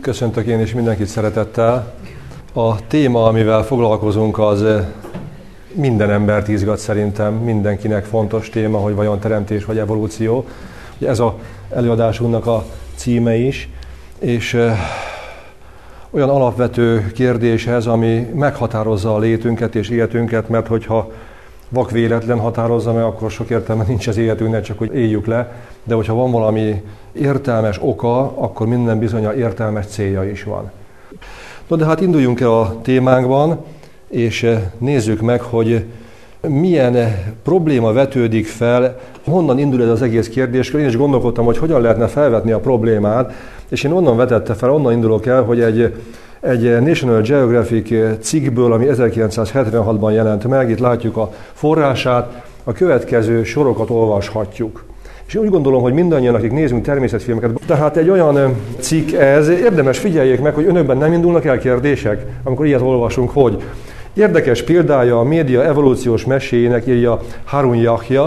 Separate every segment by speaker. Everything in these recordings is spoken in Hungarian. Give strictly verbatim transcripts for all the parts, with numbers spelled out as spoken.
Speaker 1: Köszöntök én is mindenkit szeretettel. A téma, amivel foglalkozunk, az minden embert izgat szerintem, mindenkinek fontos téma, hogy vajon teremtés vagy evolúció. Ez az előadásunknak a címe is, és olyan alapvető kérdés ez, ami meghatározza a létünket és életünket, mert hogyha vakvéletlen határozza meg, akkor sok értelme nincs az életünknek, csak hogy éljük le, de hogyha van valami értelmes oka, akkor minden bizonnyal értelmes célja is van. No, de hát induljunk el a témánkban, és nézzük meg, hogy milyen probléma vetődik fel, honnan indul ez az egész kérdéskör. Én is gondolkodtam, hogy hogyan lehetne felvetni a problémát, és én onnan vetette fel, onnan indulok el, hogy egy, egy National Geographic cikkből, ami ezerkilencszázhetvenhatban jelent meg, itt látjuk a forrását, a következő sorokat olvashatjuk. És úgy gondolom, hogy mindannyian, akik nézünk természetfilmeket, tehát egy olyan cikk ez, érdemes figyeljék meg, hogy önökben nem indulnak el kérdések, amikor ilyet olvasunk, hogy érdekes példája a média evolúciós meséjének, írja Harun Yahya,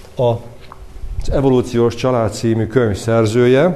Speaker 1: az Evolúciós család című könyv szerzője,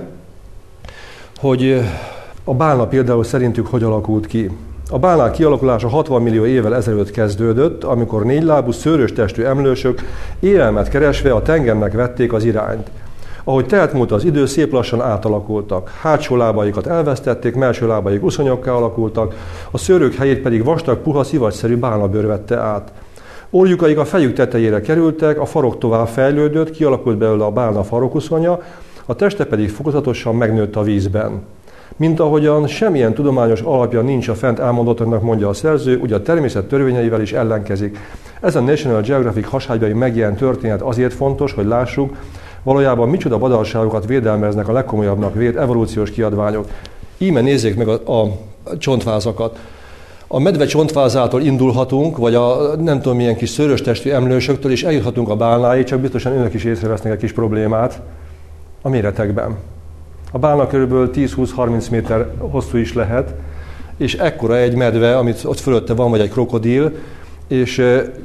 Speaker 1: hogy a bálna például szerintük hogy alakult ki. A bálnák kialakulása hatvan millió évvel ezelőtt kezdődött, amikor négylábú, szőrös testű emlősök élelmet keresve a tengernek vették az irányt. Ahogy telt múlt az idő, szép lassan átalakultak. Hátsó lábaikat elvesztették, mellső lábaik uszonyokká alakultak, a szőrök helyét pedig vastag, puha, szivacsszerű bálnabőr vette át. Orjukaik a fejük tetejére kerültek, a farok tovább fejlődött, kialakult belőle a bálna farokuszonya, a teste pedig fokozatosan megnőtt a vízben. Mint ahogyan semmilyen tudományos alapja nincs a fent elmondottaknak, mondja a szerző, ugye a természet törvényeivel is ellenkezik. Ez a National Geographic hasábjai megjelent történet azért fontos, hogy lássuk, valójában micsoda vadalságokat védelmeznek a legkomolyabbnak vélt evolúciós kiadványok. Íme nézzék meg a, a csontvázakat. A medve csontvázától indulhatunk, vagy a nem tudom milyen kis szőrös testű emlősöktől, és eljuthatunk a bálnáig, csak biztosan önök is észrevesznek egy kis problémát a méretekben. A bálna körülbelül tíz-húsz-harminc méter hosszú is lehet, és ekkora egy medve, amit ott fölötte van, vagy egy krokodil, és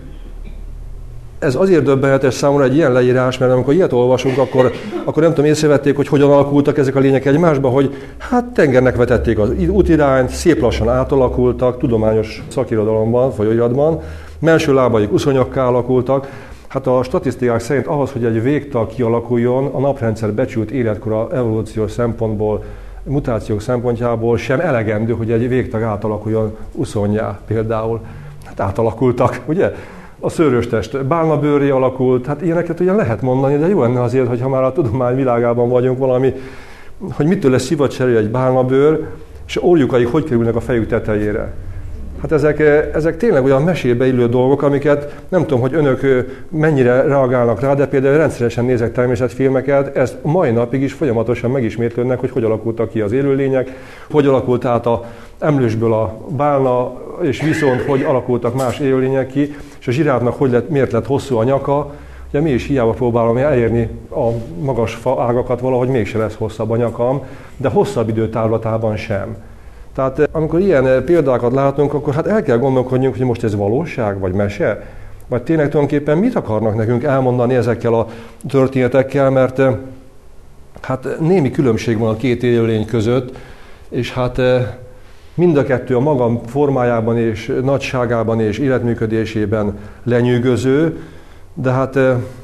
Speaker 1: ez azért döbbenetes számomra egy ilyen leírás, mert amikor ilyet olvasunk, akkor, akkor nem tudom, észrevették, hogy hogyan alakultak ezek a lények egymásba, hogy hát tengernek vetették az útirányt, szép lassan átalakultak, tudományos szakirodalomban, folyóiratban, mellső lábaik uszonyokká alakultak. Hát a statisztikák szerint ahhoz, hogy egy végtag kialakuljon, a naprendszer becsült életkora evolúciós szempontból, mutációk szempontjából sem elegendő, hogy egy végtag átalakuljon uszonnyá például. Hát átalakultak, ugye? A szőrös test bálnabőrré alakult, hát ilyeneket ugyan lehet mondani, de jó lenne azért, hogyha már a tudomány világában vagyunk valami, hogy mitől lesz szivacsszerű egy bálnabőr, és orjukaik hogy kerülnek a fejük tetejére. Hát ezek, ezek tényleg olyan mesébe illő dolgok, amiket nem tudom, hogy önök mennyire reagálnak rá, de például rendszeresen nézek természetfilmeket, ezt mai napig is folyamatosan megismétlődnek, hogy hogy alakultak ki az élőlények, hogy alakult át a emlősből a bálna, és viszont hogy alakultak más élőlények ki, és a zsiráfnak hogy lett, miért lett hosszú a nyaka. Ugye mi is hiába próbálom elérni a magas fa ágakat, valahogy mégse lesz hosszabb a nyakam, de hosszabb időtávlatában sem. Tehát amikor ilyen példákat látunk, akkor hát el kell gondolkodnunk, hogy most ez valóság, vagy mese, vagy tényleg tulajdonképpen mit akarnak nekünk elmondani ezekkel a történetekkel, mert hát némi különbség van a két élőlény között, és hát mind a kettő a maga formájában és nagyságában és életműködésében lenyűgöző, de hát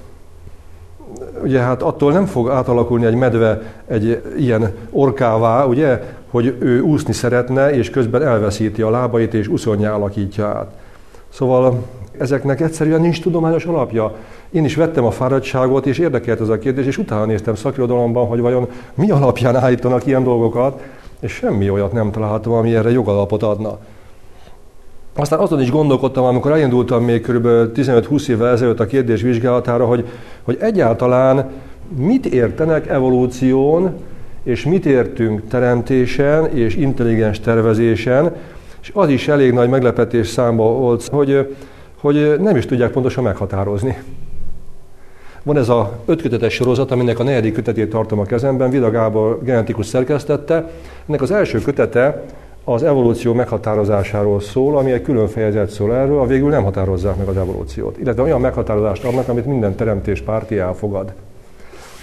Speaker 1: ugye hát attól nem fog átalakulni egy medve egy ilyen orkává, ugye, hogy ő úszni szeretne, és közben elveszíti a lábait, és uszonnyá alakítja át. Szóval ezeknek egyszerűen nincs tudományos alapja. Én is vettem a fáradtságot, és érdekelt ez a kérdés, és utána néztem szakirodalomban, hogy vajon mi alapján állítanak ilyen dolgokat, és semmi olyat nem találtam, ami erre jogalapot adna. Aztán azon is gondolkodtam, amikor elindultam még kb. tizenöt-húsz évvel ezelőtt a kérdés vizsgálatára, hogy, hogy egyáltalán mit értenek evolúción, és mit értünk teremtésen és intelligens tervezésen, és az is elég nagy meglepetés számba volt, hogy, hogy nem is tudják pontosan meghatározni. Van ez a ötkötetes sorozat, aminek a negyedik kötetét tartom a kezemben, Vida Gábor genetikus szerkesztette. Ennek az első kötete az evolúció meghatározásáról szól, ami egy külön fejezet szól erről, a végül nem határozzák meg az evolúciót. Illetve olyan meghatározást adnak, amit minden teremtés párti elfogad.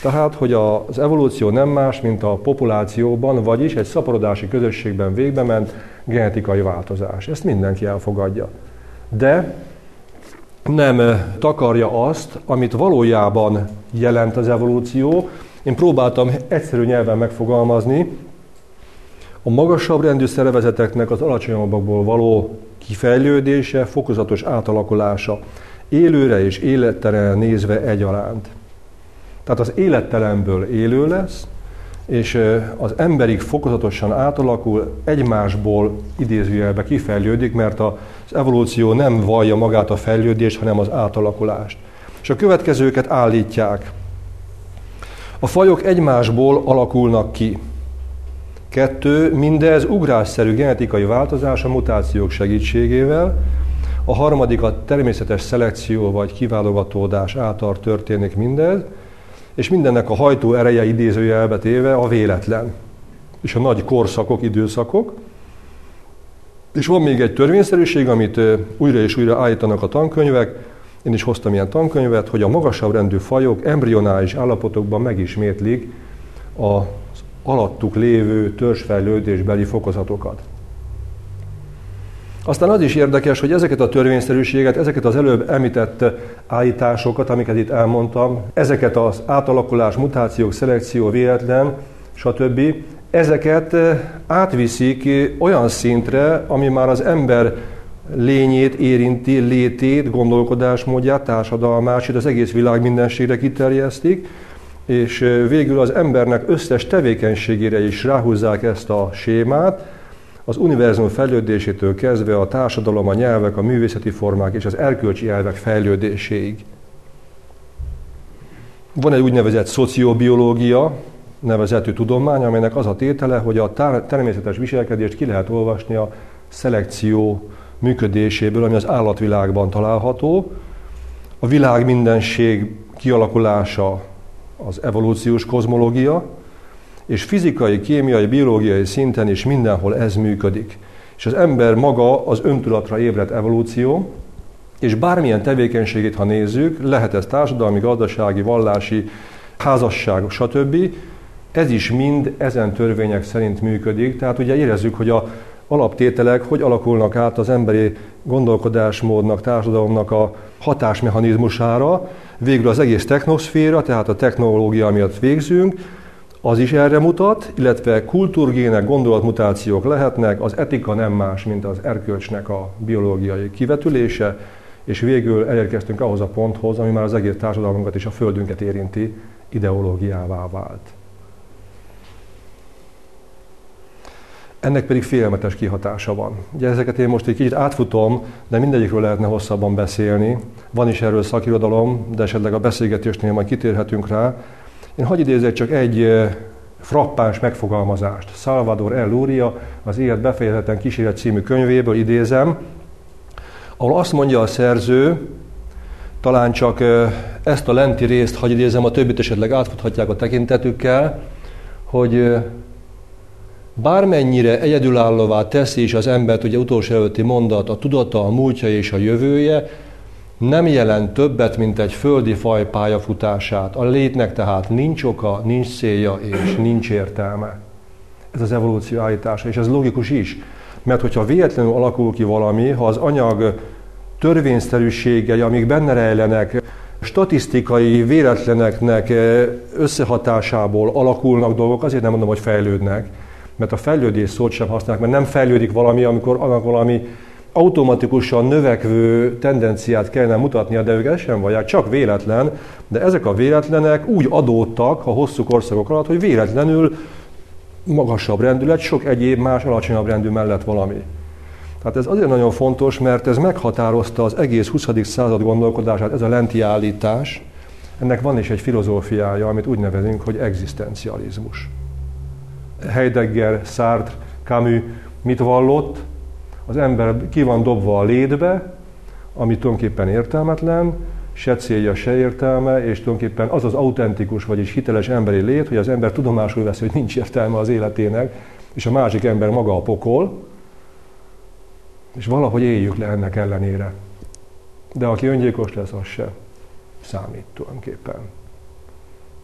Speaker 1: Tehát, hogy az evolúció nem más, mint a populációban, vagyis egy szaporodási közösségben végbe ment genetikai változás. Ezt mindenki elfogadja. De nem takarja azt, amit valójában jelent az evolúció. Én próbáltam egyszerű nyelven megfogalmazni, a magasabb rendű szervezeteknek az alacsonyabbakból való kifejlődése, fokozatos átalakulása, élőre és élettelenre nézve egyaránt. Tehát az élettelenből élő lesz, és az emberig fokozatosan átalakul, egymásból idézőjelbe kifejlődik, mert az evolúció nem vallja magát a fejlődést, hanem az átalakulást. És a következőket állítják. A fajok egymásból alakulnak ki. Kettő, mindez ugrásszerű genetikai változás a mutációk segítségével. A harmadik, a természetes szelekció vagy kiválogatódás által történik mindez, és mindennek a hajtó ereje idézőjelbe téve a véletlen. És a nagy korszakok, időszakok. És van még egy törvényszerűség, amit újra és újra állítanak a tankönyvek, én is hoztam ilyen tankönyvet, hogy a magasabb rendű fajok embrionális állapotokban megismétlik az alattuk lévő törzsfejlődésbeli fokozatokat. Aztán az is érdekes, hogy ezeket a törvényszerűséget, ezeket az előbb említett állításokat, amiket itt elmondtam, ezeket az átalakulás, mutációk, szelekció, véletlen, stb. Ezeket átviszik olyan szintre, ami már az ember lényét érinti, létét, gondolkodásmódját, társadalmát, az egész világ mindenségre kiterjesztik, és végül az embernek összes tevékenységére is ráhúzzák ezt a sémát, az univerzum fejlődésétől kezdve a társadalom, a nyelvek, a művészeti formák és az erkölcsi elvek fejlődéséig. Van egy úgynevezett szociobiológia nevezetű tudomány, amelynek az a tétele, hogy a természetes viselkedést ki lehet olvasni a szelekció működéséből, ami az állatvilágban található. A világ mindenség kialakulása az evolúciós kozmológia, és fizikai, kémiai, biológiai szinten is mindenhol ez működik. És az ember maga az öntudatra ébredt evolúció, és bármilyen tevékenységét, ha nézzük, lehet ez társadalmi, gazdasági, vallási, házasság, stb. Ez is mind ezen törvények szerint működik. Tehát ugye érezzük, hogy a alaptételek hogy alakulnak át az emberi gondolkodásmódnak, társadalomnak a hatásmechanizmusára, végül az egész technoszféra, tehát a technológia miatt végzünk, az is erre mutat, illetve kultúrgének, gondolatmutációk lehetnek, az etika nem más, mint az erkölcsnek a biológiai kivetülése, és végül elérkeztünk ahhoz a ponthoz, ami már az egész társadalmunkat és a földünket érinti, ideológiává vált. Ennek pedig félelmetes kihatása van. Ugye ezeket én most egy kicsit átfutom, de mindegyikről lehetne hosszabban beszélni. Van is erről szakirodalom, de esetleg a beszélgetésnél majd kitérhetünk rá. Én hadd idézek csak egy frappáns megfogalmazást. Salvador L. Luria az Élet befejezetlen kíséret című könyvéből idézem, ahol azt mondja a szerző, talán csak ezt a lenti részt hadd idézem, a többit esetleg átfuthatják a tekintetükkel, hogy bármennyire egyedülállóvá teszi is az embert, ugye utolsó előtti mondat, a tudata, a múltja és a jövője, nem jelent többet, mint egy földi faj pályafutását. A létnek tehát nincs oka, nincs célja és nincs értelme. Ez az evolúció állítása, és ez logikus is. Mert hogyha véletlenül alakul ki valami, ha az anyag törvényszerűségei, amik benne rejlenek, statisztikai véletleneknek összehatásából alakulnak dolgok, azért nem mondom, hogy fejlődnek, mert a fejlődés szót sem használják, mert nem fejlődik valami, amikor annak valami automatikusan növekvő tendenciát kellene mutatnia, de ők ezt sem vallják, csak véletlen, de ezek a véletlenek úgy adódtak a hosszú korszakok alatt, hogy véletlenül magasabb rendű lett, sok egyéb más alacsonyabb rendű mellett valami. Tehát ez azért nagyon fontos, mert ez meghatározta az egész huszadik század gondolkodását, ez a lenti állítás. Ennek van is egy filozófiája, amit úgy nevezünk, hogy egzisztencializmus. Heidegger, Sartre, Camus mit vallott? Az ember ki van dobva a létbe, ami tulajdonképpen értelmetlen, se célja, se értelme, és tulajdonképpen az az autentikus, vagyis hiteles emberi lét, hogy az ember tudomásul veszi, hogy nincs értelme az életének, és a másik ember maga a pokol, és valahogy éljük le ennek ellenére. De aki öngyilkos lesz, az se számít tulajdonképpen.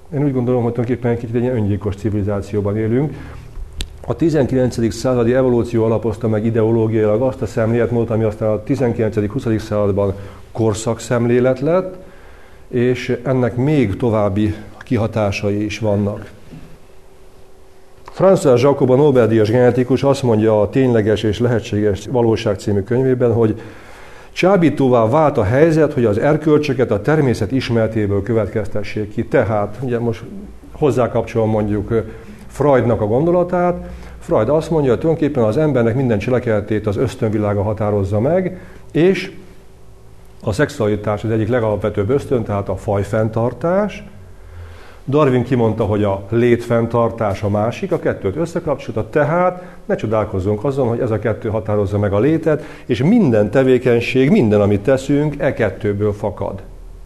Speaker 1: Én úgy gondolom, hogy tulajdonképpen egy kicsit egy ilyen öngyilkos civilizációban élünk. A tizenkilencedik századi evolúció alapozta meg ideológiailag azt a szemléletmódot, ami aztán a tizenkilencedik-huszadik században korszak-szemlélet lett, és ennek még további kihatásai is vannak. François Jacob, a Nobel-díjas genetikus azt mondja a Tényleges és lehetséges valóság című könyvében, hogy csábítóvá vált a helyzet, hogy az erkölcsöket a természet ismeretéből következtessék ki. Tehát, ugye most hozzákapcsolom mondjuk Freudnak a gondolatát. Freud azt mondja, hogy tulajdonképpen az embernek minden cselekedetét az ösztönvilága határozza meg, és a szexualitás az egyik legalapvetőbb ösztön, tehát a fajfenntartás. Darwin kimondta, hogy a létfenntartás a másik, a kettőt összekapcsolta, tehát ne csodálkozzunk azon, hogy ez a kettő határozza meg a létet, és minden tevékenység, minden, amit teszünk, e kettőből fakad.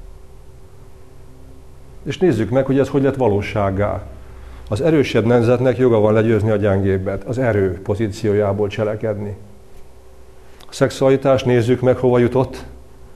Speaker 1: És nézzük meg, hogy ez hogy lett valósággá. Az erősebb nemzetnek joga van legyőzni a gyengébbet, az erő pozíciójából cselekedni. A szexualitás, nézzük meg, hova jutott.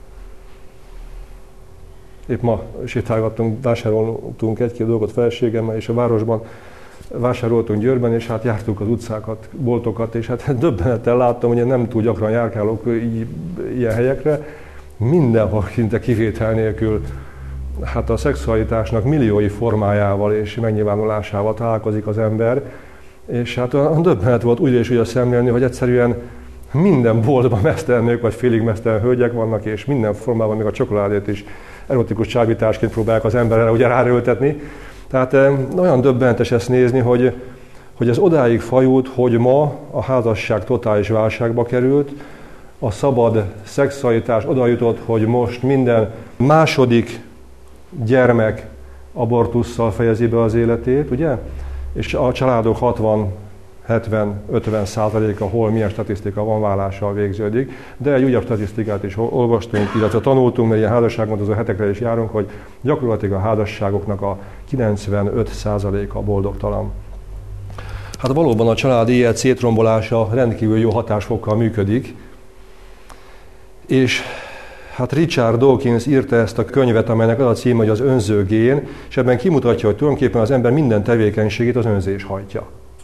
Speaker 1: Épp ma sétálgattunk, vásároltunk egy-két dolgot feleségemmel, és a városban vásároltunk Győrben, és hát jártuk az utcákat, boltokat, és hát döbbenettel láttam, hogy én nem túl gyakran járkálok így, ilyen helyekre. Mindenhol szinte kivétel nélkül hát a szexualitásnak milliói formájával és megnyilvánulásával találkozik az ember, és hát a döbbenet volt újra és újra szemlélni, hogy egyszerűen minden boltban mesztelen nők vagy félig mesztelen hölgyek vannak, és minden formában, még a csokoládét is erotikus csábításként próbálják az emberre ugye ráröltetni. Tehát olyan döbbenetes ezt nézni, hogy, hogy ez odáig fajult, hogy ma a házasság totális válságba került, a szabad szexualitás oda jutott, hogy most minden második gyermek abortusszal fejezi be az életét, ugye? És a családok hatvan, hetven, ötven százaléka, hol milyen statisztika van, vállással végződik. De egy újabb statisztikát is olvastunk, illetve tanultunk, mert ilyen házasságmondozó hetekre is járunk, hogy gyakorlatilag a házasságoknak a kilencvenöt százaléka boldogtalan. Hát valóban a családi élet szétrombolása rendkívül jó hatásfokkal működik, és hát Richard Dawkins írta ezt a könyvet, amelynek az a címe, hogy az önző gén, és ebben kimutatja, hogy tulajdonképpen az ember minden tevékenységét az önzés hajtja.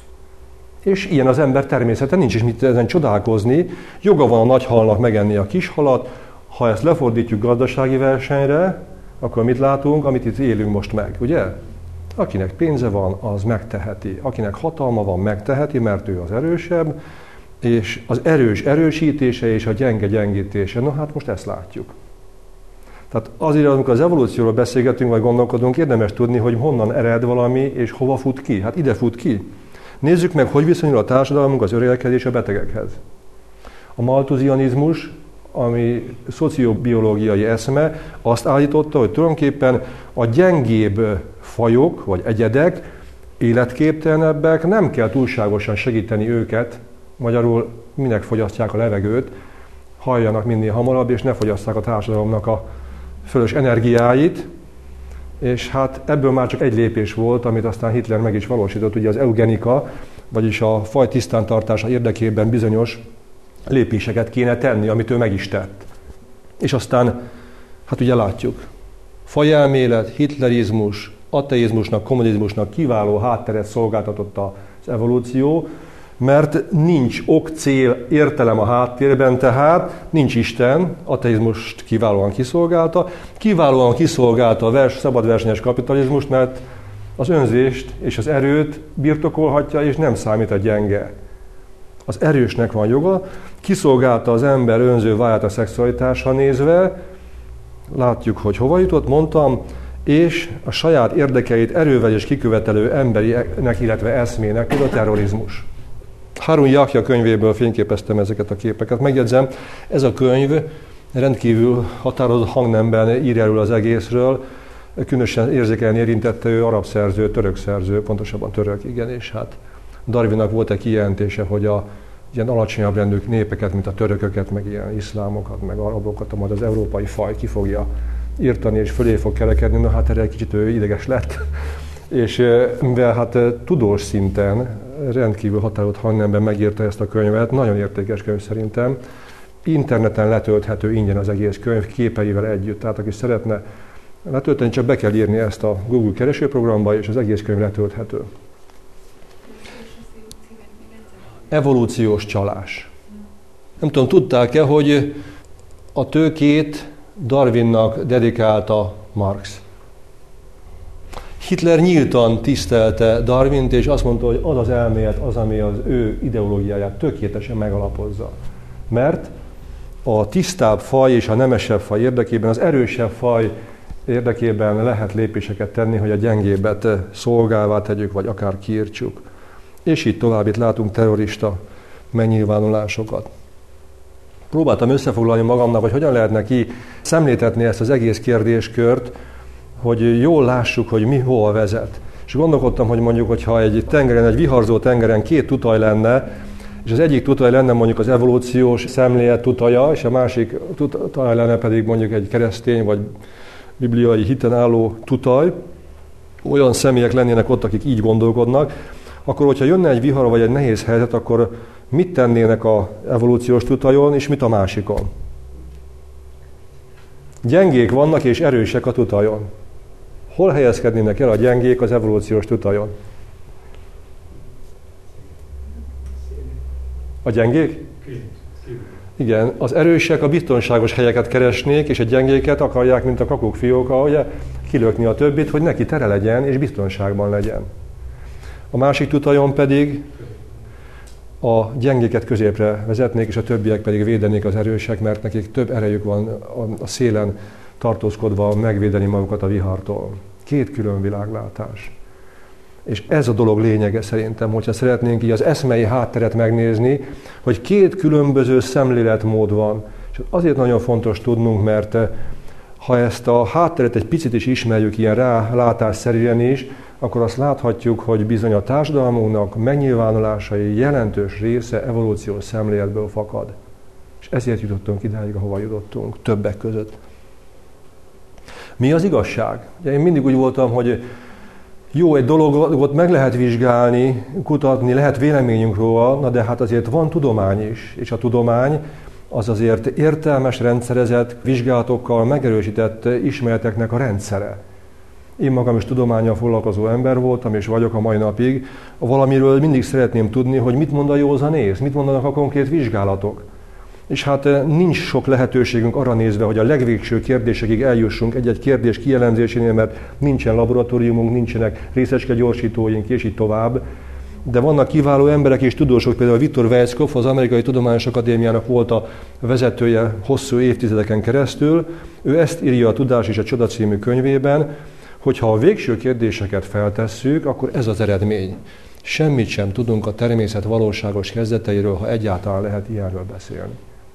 Speaker 1: És ilyen az ember természete, nincs is mit ezen csodálkozni. Joga van a nagy halnak megenni a kis halat. Ha ezt lefordítjuk gazdasági versenyre, akkor mit látunk, amit itt élünk most meg, ugye? Akinek pénze van, az megteheti. Akinek hatalma van, megteheti, mert ő az erősebb, és az erős erősítése és a gyenge gyengítése. Na hát most ezt látjuk. Tehát azért, amikor az evolúcióról beszélgetünk, vagy gondolkodunk, érdemes tudni, hogy honnan ered valami, és hova fut ki. Hát ide fut ki. Nézzük meg, hogy viszonyul a társadalmunk az öregedés a betegekhez. A malthuzianizmus, ami szociobiológiai eszme, azt állította, hogy tulajdonképpen a gyengébb fajok, vagy egyedek, életképtelenebbek, nem kell túlságosan segíteni őket, magyarul minek fogyasztják a levegőt, halljanak minél hamarabb, és ne fogyasszák a társadalomnak a fölös energiáit, és hát ebből már csak egy lépés volt, amit aztán Hitler meg is valósított, ugye az eugenika, vagyis a faj tisztántartása érdekében bizonyos lépéseket kéne tenni, amit ő meg is tett. És aztán, hát ugye látjuk, fajelmélet, hitlerizmus, ateizmusnak, kommunizmusnak kiváló hátteret szolgáltatott az evolúció, mert nincs ok, cél, értelem a háttérben, tehát nincs Isten, ateizmust kiválóan kiszolgálta, kiválóan kiszolgálta a vers, szabadversenyes kapitalizmust, mert az önzést és az erőt birtokolhatja, és nem számít a gyenge. Az erősnek van joga, kiszolgálta az ember önző vágyát a szexualitásra nézve, látjuk, hogy hova jutott, mondtam, és a saját érdekeit erővel és kikövetelő emberinek, illetve eszmének, például a terrorizmus. Harun Yahya könyvéből fényképeztem ezeket a képeket. Megjegyzem, ez a könyv rendkívül határozott hangnemben ír erről az egészről, különösen érzékelyen érintette ő arab szerző, török szerző, pontosabban török, igen, és hát Darwinnak volt egy kijelentése, hogy a ilyen alacsonyabb rendű népeket, mint a törököket, meg ilyen iszlámokat, meg arabokat, majd az európai faj ki fogja írtani, és fölé fog kerekedni, na hát erre egy kicsit ő ideges lett. És mivel hát tudós szinten rendkívül határozott hangnemben megírta ezt a könyvet, nagyon értékes könyv szerintem, interneten letölthető ingyen az egész könyv képeivel együtt, tehát aki szeretne letölteni, csak be kell írni ezt a Google keresőprogramba, és az egész könyv letölthető. Evolúciós csalás. Nem tudom, tudták-e, hogy a Tőkét Darwinnak dedikálta Marx. Hitler nyíltan tisztelte Darwint, és azt mondta, hogy az az elmélet az, ami az ő ideológiáját tökéletesen megalapozza. Mert a tisztább faj és a nemesebb faj érdekében, az erősebb faj érdekében lehet lépéseket tenni, hogy a gyengébbet szolgálvá tegyük, vagy akár kiírtsuk. És így tovább itt látunk terrorista megnyilvánulásokat. Próbáltam összefoglalni magamnak, hogy hogyan lehetne ki szemléltetni ezt az egész kérdéskört, hogy jól lássuk, hogy mi hol vezet. És gondolkodtam, hogy mondjuk, hogyha egy tengeren, egy viharzó tengeren két tutaj lenne, és az egyik tutaj lenne mondjuk az evolúciós szemlélet tutaja, és a másik tutaj lenne pedig mondjuk egy keresztény vagy bibliai hiten álló tutaj, olyan személyek lennének ott, akik így gondolkodnak, akkor, hogyha jönne egy vihar vagy egy nehéz helyzet, akkor mit tennének az evolúciós tutajon, és mit a másikon? Gyengék vannak, és erősek a tutajon. Hol helyezkednének el a gyengék az evolúciós tutajon? A gyengék? Igen, az erősek a biztonságos helyeket keresnék, és a gyengéket akarják, mint a kakukfióka, ugye, kilökni a többit, hogy neki tere legyen, és biztonságban legyen. A másik tutajon pedig a gyengéket középre vezetnék, és a többiek pedig védenék az erősek, mert nekik több erejük van a szélen tartózkodva megvédeni magukat a vihartól. Két külön világlátás. És ez a dolog lényege szerintem, hogyha szeretnénk így az eszmei hátteret megnézni, hogy két különböző szemléletmód van. És azért nagyon fontos tudnunk, mert ha ezt a hátteret egy picit is ismerjük ilyen rálátásszerűen is, akkor azt láthatjuk, hogy bizony a társadalmunknak megnyilvánulásai jelentős része evolúciós szemléletből fakad. És ezért jutottunk idáig, ahova jutottunk, többek között. Mi az igazság? Ugye én mindig úgy voltam, hogy jó, egy dologot meg lehet vizsgálni, kutatni, lehet véleményünk róla, na de hát azért van tudomány is, és a tudomány az azért értelmes, rendszerezett, vizsgálatokkal megerősített ismereteknek a rendszere. Én magam is tudománnyal foglalkozó ember voltam, és vagyok a mai napig. Valamiről mindig szeretném tudni, hogy mit mond a józanész, mit mondanak a konkrét vizsgálatok. És hát nincs sok lehetőségünk arra nézve, hogy a legvégső kérdésekig eljussunk egy-egy kérdés kijelenzésénél, mert nincsen laboratóriumunk, nincsenek részecskegyorsítóink, és így tovább. De vannak kiváló emberek és tudósok, például Viktor Weizkopf, az Amerikai Tudományos Akadémiának volt a vezetője hosszú évtizedeken keresztül. Ő ezt írja a Tudás és a Csoda című könyvében, hogy ha a végső kérdéseket feltesszük, akkor ez az eredmény. Semmit sem tudunk a természet valóságos kezdeteiről, ha egyáltalán lehet ilyenről beszélni.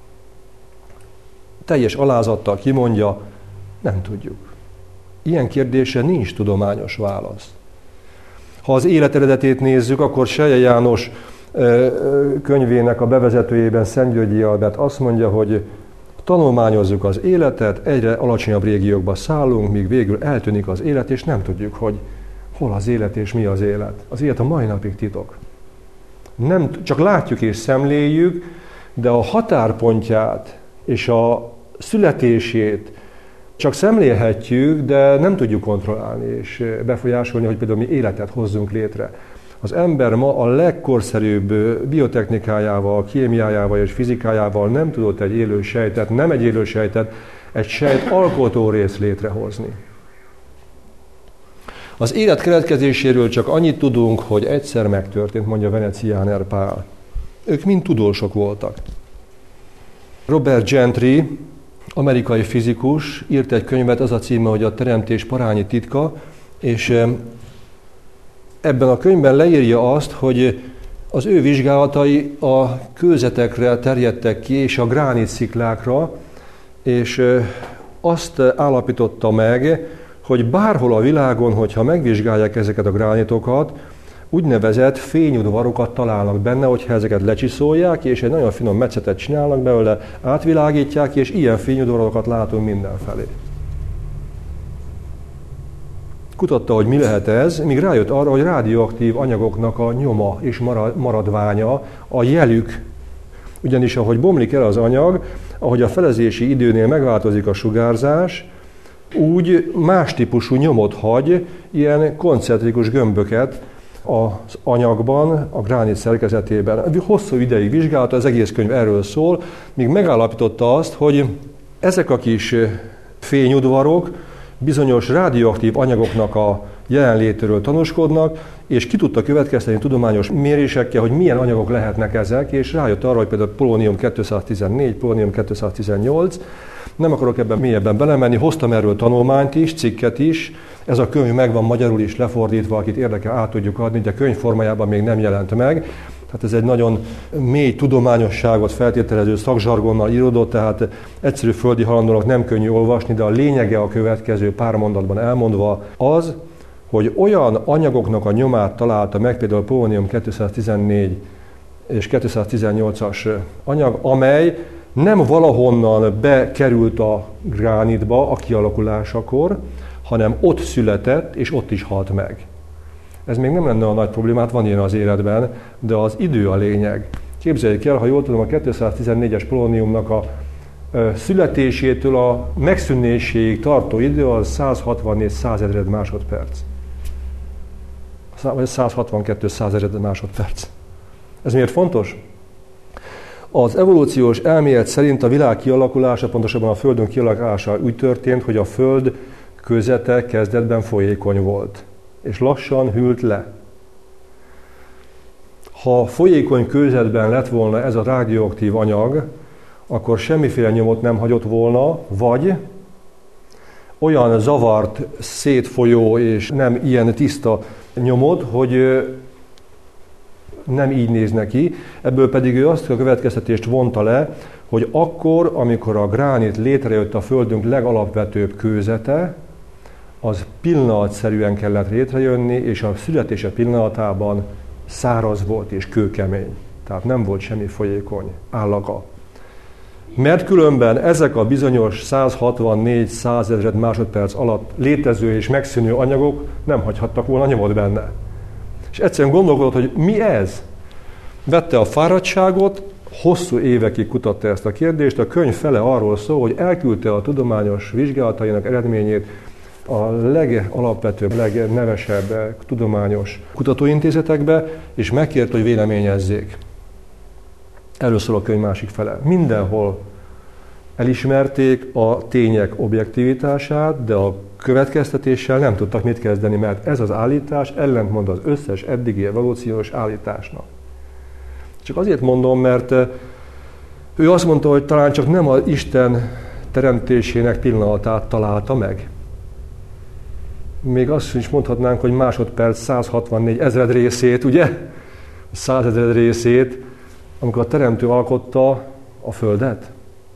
Speaker 1: Teljes alázattal kimondja, nem tudjuk. Ilyen kérdésre nincs tudományos válasz. Ha az élet eredetét nézzük, akkor Selye János könyvének a bevezetőjében Szentgyörgyi Albert azt mondja, hogy tanulmányozzuk az életet, egyre alacsonyabb régiókba szállunk, míg végül eltűnik az élet, és nem tudjuk, hogy hol az élet és mi az élet. Az élet a mai napig titok. Nem, csak látjuk és szemléljük, de a határpontját és a születését csak szemlélhetjük, de nem tudjuk kontrollálni és befolyásolni, hogy például mi életet hozzunk létre. Az ember ma a legkorszerűbb biotechnikájával, kémiájával és fizikájával nem tudott egy élő sejtet, nem egy élő sejtet, egy sejt alkotórészt létrehozni. Az élet keletkezéséről csak annyit tudunk, hogy egyszer megtörtént, mondja Venecianer Pál. Ők mind tudósok voltak. Robert Gentry, amerikai fizikus, írt egy könyvet, az a címe, hogy a teremtés parányi titka, és ebben a könyvben leírja azt, hogy az ő vizsgálatai a kőzetekre terjedtek ki, és a gránitsziklákra, és azt állapította meg, hogy bárhol a világon, hogyha megvizsgálják ezeket a gránitokat, úgynevezett fényudvarokat találnak benne, hogyha ezeket lecsiszolják, és egy nagyon finom metszetet csinálnak belőle, átvilágítják, és ilyen fényudvarokat látunk mindenfelé. Kutatta, hogy mi lehet ez, míg rájött arra, hogy radioaktív anyagoknak a nyoma és maradványa, a jelük. Ugyanis ahogy bomlik el az anyag, ahogy a felezési időnél megváltozik a sugárzás, úgy más típusú nyomot hagy, ilyen koncentrikus gömböket az anyagban, a gránit szerkezetében. Hosszú ideig vizsgálta, az egész könyv erről szól, míg megállapította azt, hogy ezek a kis fényudvarok bizonyos radioaktív anyagoknak a jelenlétéről tanúskodnak, és ki tudta következtetni tudományos mérésekkel, hogy milyen anyagok lehetnek ezek, és rájött arra, hogy például polónium kétszáztizennégy, polónium kétszáztizennyolc, nem akarok ebben mélyebben belemenni, hoztam erről tanulmányt is, cikket is, ez a könyv megvan magyarul is lefordítva, akit érdekel, át tudjuk adni, de könyv formájában még nem jelent meg. Tehát ez egy nagyon mély tudományosságot feltételező szakzsargonnal íródott, tehát egyszerű földi halandónak nem könnyű olvasni, de a lényege a következő pár mondatban elmondva az, hogy olyan anyagoknak a nyomát találta meg, például polónium kétszáztizennégy és kétszáztizennyolcas anyag, amely nem valahonnan bekerült a gránitba a kialakulásakor, hanem ott született, és ott is halt meg. Ez még nem lenne a nagy problémát, van ilyen az életben, de az idő a lényeg. Képzeljék el, ha jól tudom, a kétszáztizennégyes polóniumnak a születésétől a megszűnéséig tartó idő az százhatvannégy százezred másodperc. Vagy százhatvankettő százezred másodperc. Ez miért fontos? Az evolúciós elmélet szerint a világ kialakulása, pontosabban a Földön kialakulása úgy történt, hogy a Föld közete kezdetben folyékony volt, és lassan hűlt le. Ha folyékony kőzetben lett volna ez a radioaktív anyag, akkor semmiféle nyomot nem hagyott volna, vagy olyan zavart, szétfolyó és nem ilyen tiszta nyomot, hogy nem így néz neki. Ebből pedig ő azt a következtetést vonta le, hogy akkor, amikor a gránit létrejött a Földünk legalapvetőbb kőzete, az pillanatszerűen kellett létrejönni, és a születése pillanatában száraz volt és kőkemény. Tehát nem volt semmi folyékony állaga. Mert különben ezek a bizonyos százhatvannégy százezred másodperc alatt létező és megszűnő anyagok nem hagyhattak volna nyomot benne. És egyszerűen gondolkodott, hogy mi ez? Vette a fáradtságot, hosszú évekig kutatta ezt a kérdést, a könyv fele arról szól, hogy elküldte a tudományos vizsgálatainak eredményét a legalapvetőbb, legnevesebb tudományos kutatóintézetekbe, és megkért, hogy véleményezzék. Erről szól a könyv másik fele. Mindenhol elismerték a tények objektivitását, de a következtetéssel nem tudtak mit kezdeni, mert ez az állítás ellentmond az összes eddigi evolúciós állításnak. Csak azért mondom, mert ő azt mondta, hogy talán csak nem az Isten teremtésének pillanatát találta meg. Még azt is mondhatnánk, hogy másodperc százhatvannégy ezred részét, ugye? Százezred részét, amikor a teremtő alkotta a Földet.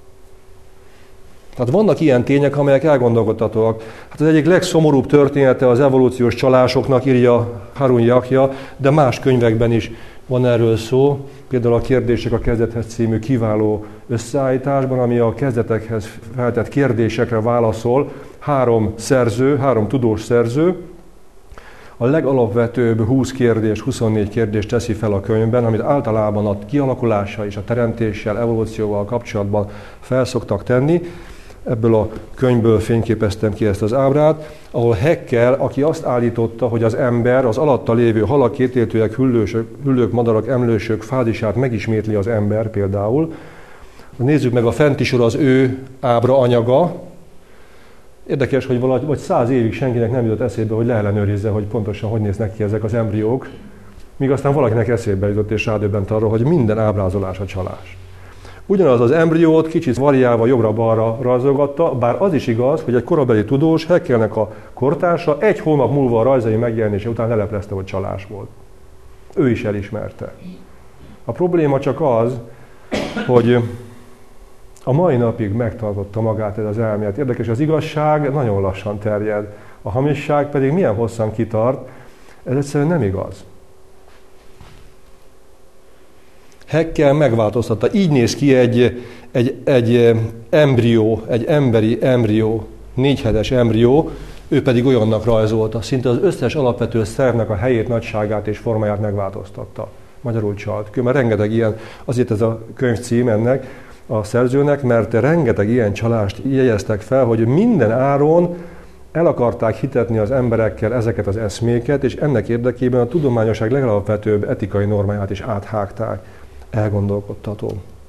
Speaker 1: Tehát vannak ilyen tények, amelyek elgondolkodtatóak. Hát az egyik legszomorúbb története az evolúciós csalásoknak, írja Harun Yahya, de más könyvekben is van erről szó. Például a Kérdések a kezdethez című kiváló összeállításban, ami a kezdetekhez feltett kérdésekre válaszol. Három szerző, három tudós szerző, a legalapvetőbb húsz kérdés, huszonnégy kérdést teszi fel a könyvben, amit általában a kialakulással és a teremtéssel, evolúcióval kapcsolatban felszoktak tenni. Ebből a könyvből fényképeztem ki ezt az ábrát, ahol Haeckel, aki azt állította, hogy az ember, az alatta lévő halak, kétéltőek, hüllősök, hüllők, madarak, emlősök fázisát megismétli az ember például. Nézzük meg a fenti sor az ő ábra anyaga. Érdekes, hogy valahogy vagy száz évig senkinek nem jutott eszébe, hogy leellenőrizze, hogy pontosan hogy néznek ki ezek az embriók, míg aztán valakinek eszébe jutott és rádöbbent arra, hogy minden ábrázolás a csalás. Ugyanaz az embriót kicsit variálva jobbra-balra rajzolgatta, bár az is igaz, hogy egy korabeli tudós, Haeckelnek a kortársa egy hónap múlva a rajzai megjelenése után leleplezte, hogy csalás volt. Ő is elismerte. A probléma csak az, hogy a mai napig megtartotta magát ez az elmélet. Érdekes, az igazság nagyon lassan terjed, a hamisság pedig milyen hosszan kitart, ez egyszerűen nem igaz. Haeckel megváltoztatta. Így néz ki egy, egy, egy embrió, egy emberi embrió, négyhetes embrió, ő pedig olyannak rajzolta. Szinte az összes alapvető szervnek a helyét, nagyságát és formáját megváltoztatta. Magyarul csalt. Különben rengeteg ilyen, azért ez a könyv cím ennek, a szerzőnek, mert rengeteg ilyen csalást jegyeztek fel, hogy minden áron el akarták hitetni az emberekkel ezeket az eszméket, és ennek érdekében a tudományosság legalapvetőbb etikai normáját is áthágták. Elgondolkodtató.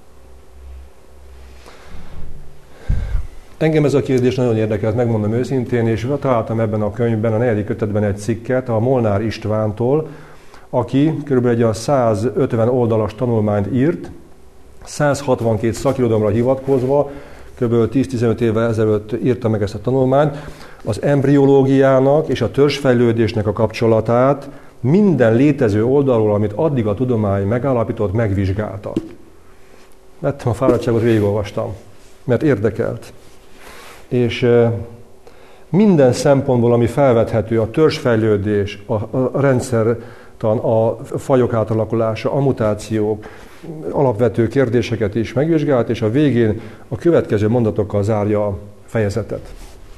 Speaker 1: Engem ez a kérdés nagyon érdekelt, megmondom őszintén, és találtam ebben a könyvben, a negyedik kötetben egy cikket a Molnár Istvántól, aki kb. Egy százötven oldalas tanulmányt írt, száz hatvankét szakirodalomra hivatkozva, kb. tíz-tizenöt évvel ezelőtt írta meg ezt a tanulmányt, az embriológiának és a törzsfejlődésnek a kapcsolatát minden létező oldalról, amit addig a tudomány megállapított, megvizsgálta. Vettem a fáradtságot, végigolvastam, mert érdekelt. És minden szempontból, ami felvethető, a törzsfejlődés, a, a rendszertan, a fajok átalakulása, a mutációk, alapvető kérdéseket is megvizsgált, és a végén a következő mondatokkal zárja a fejezetet.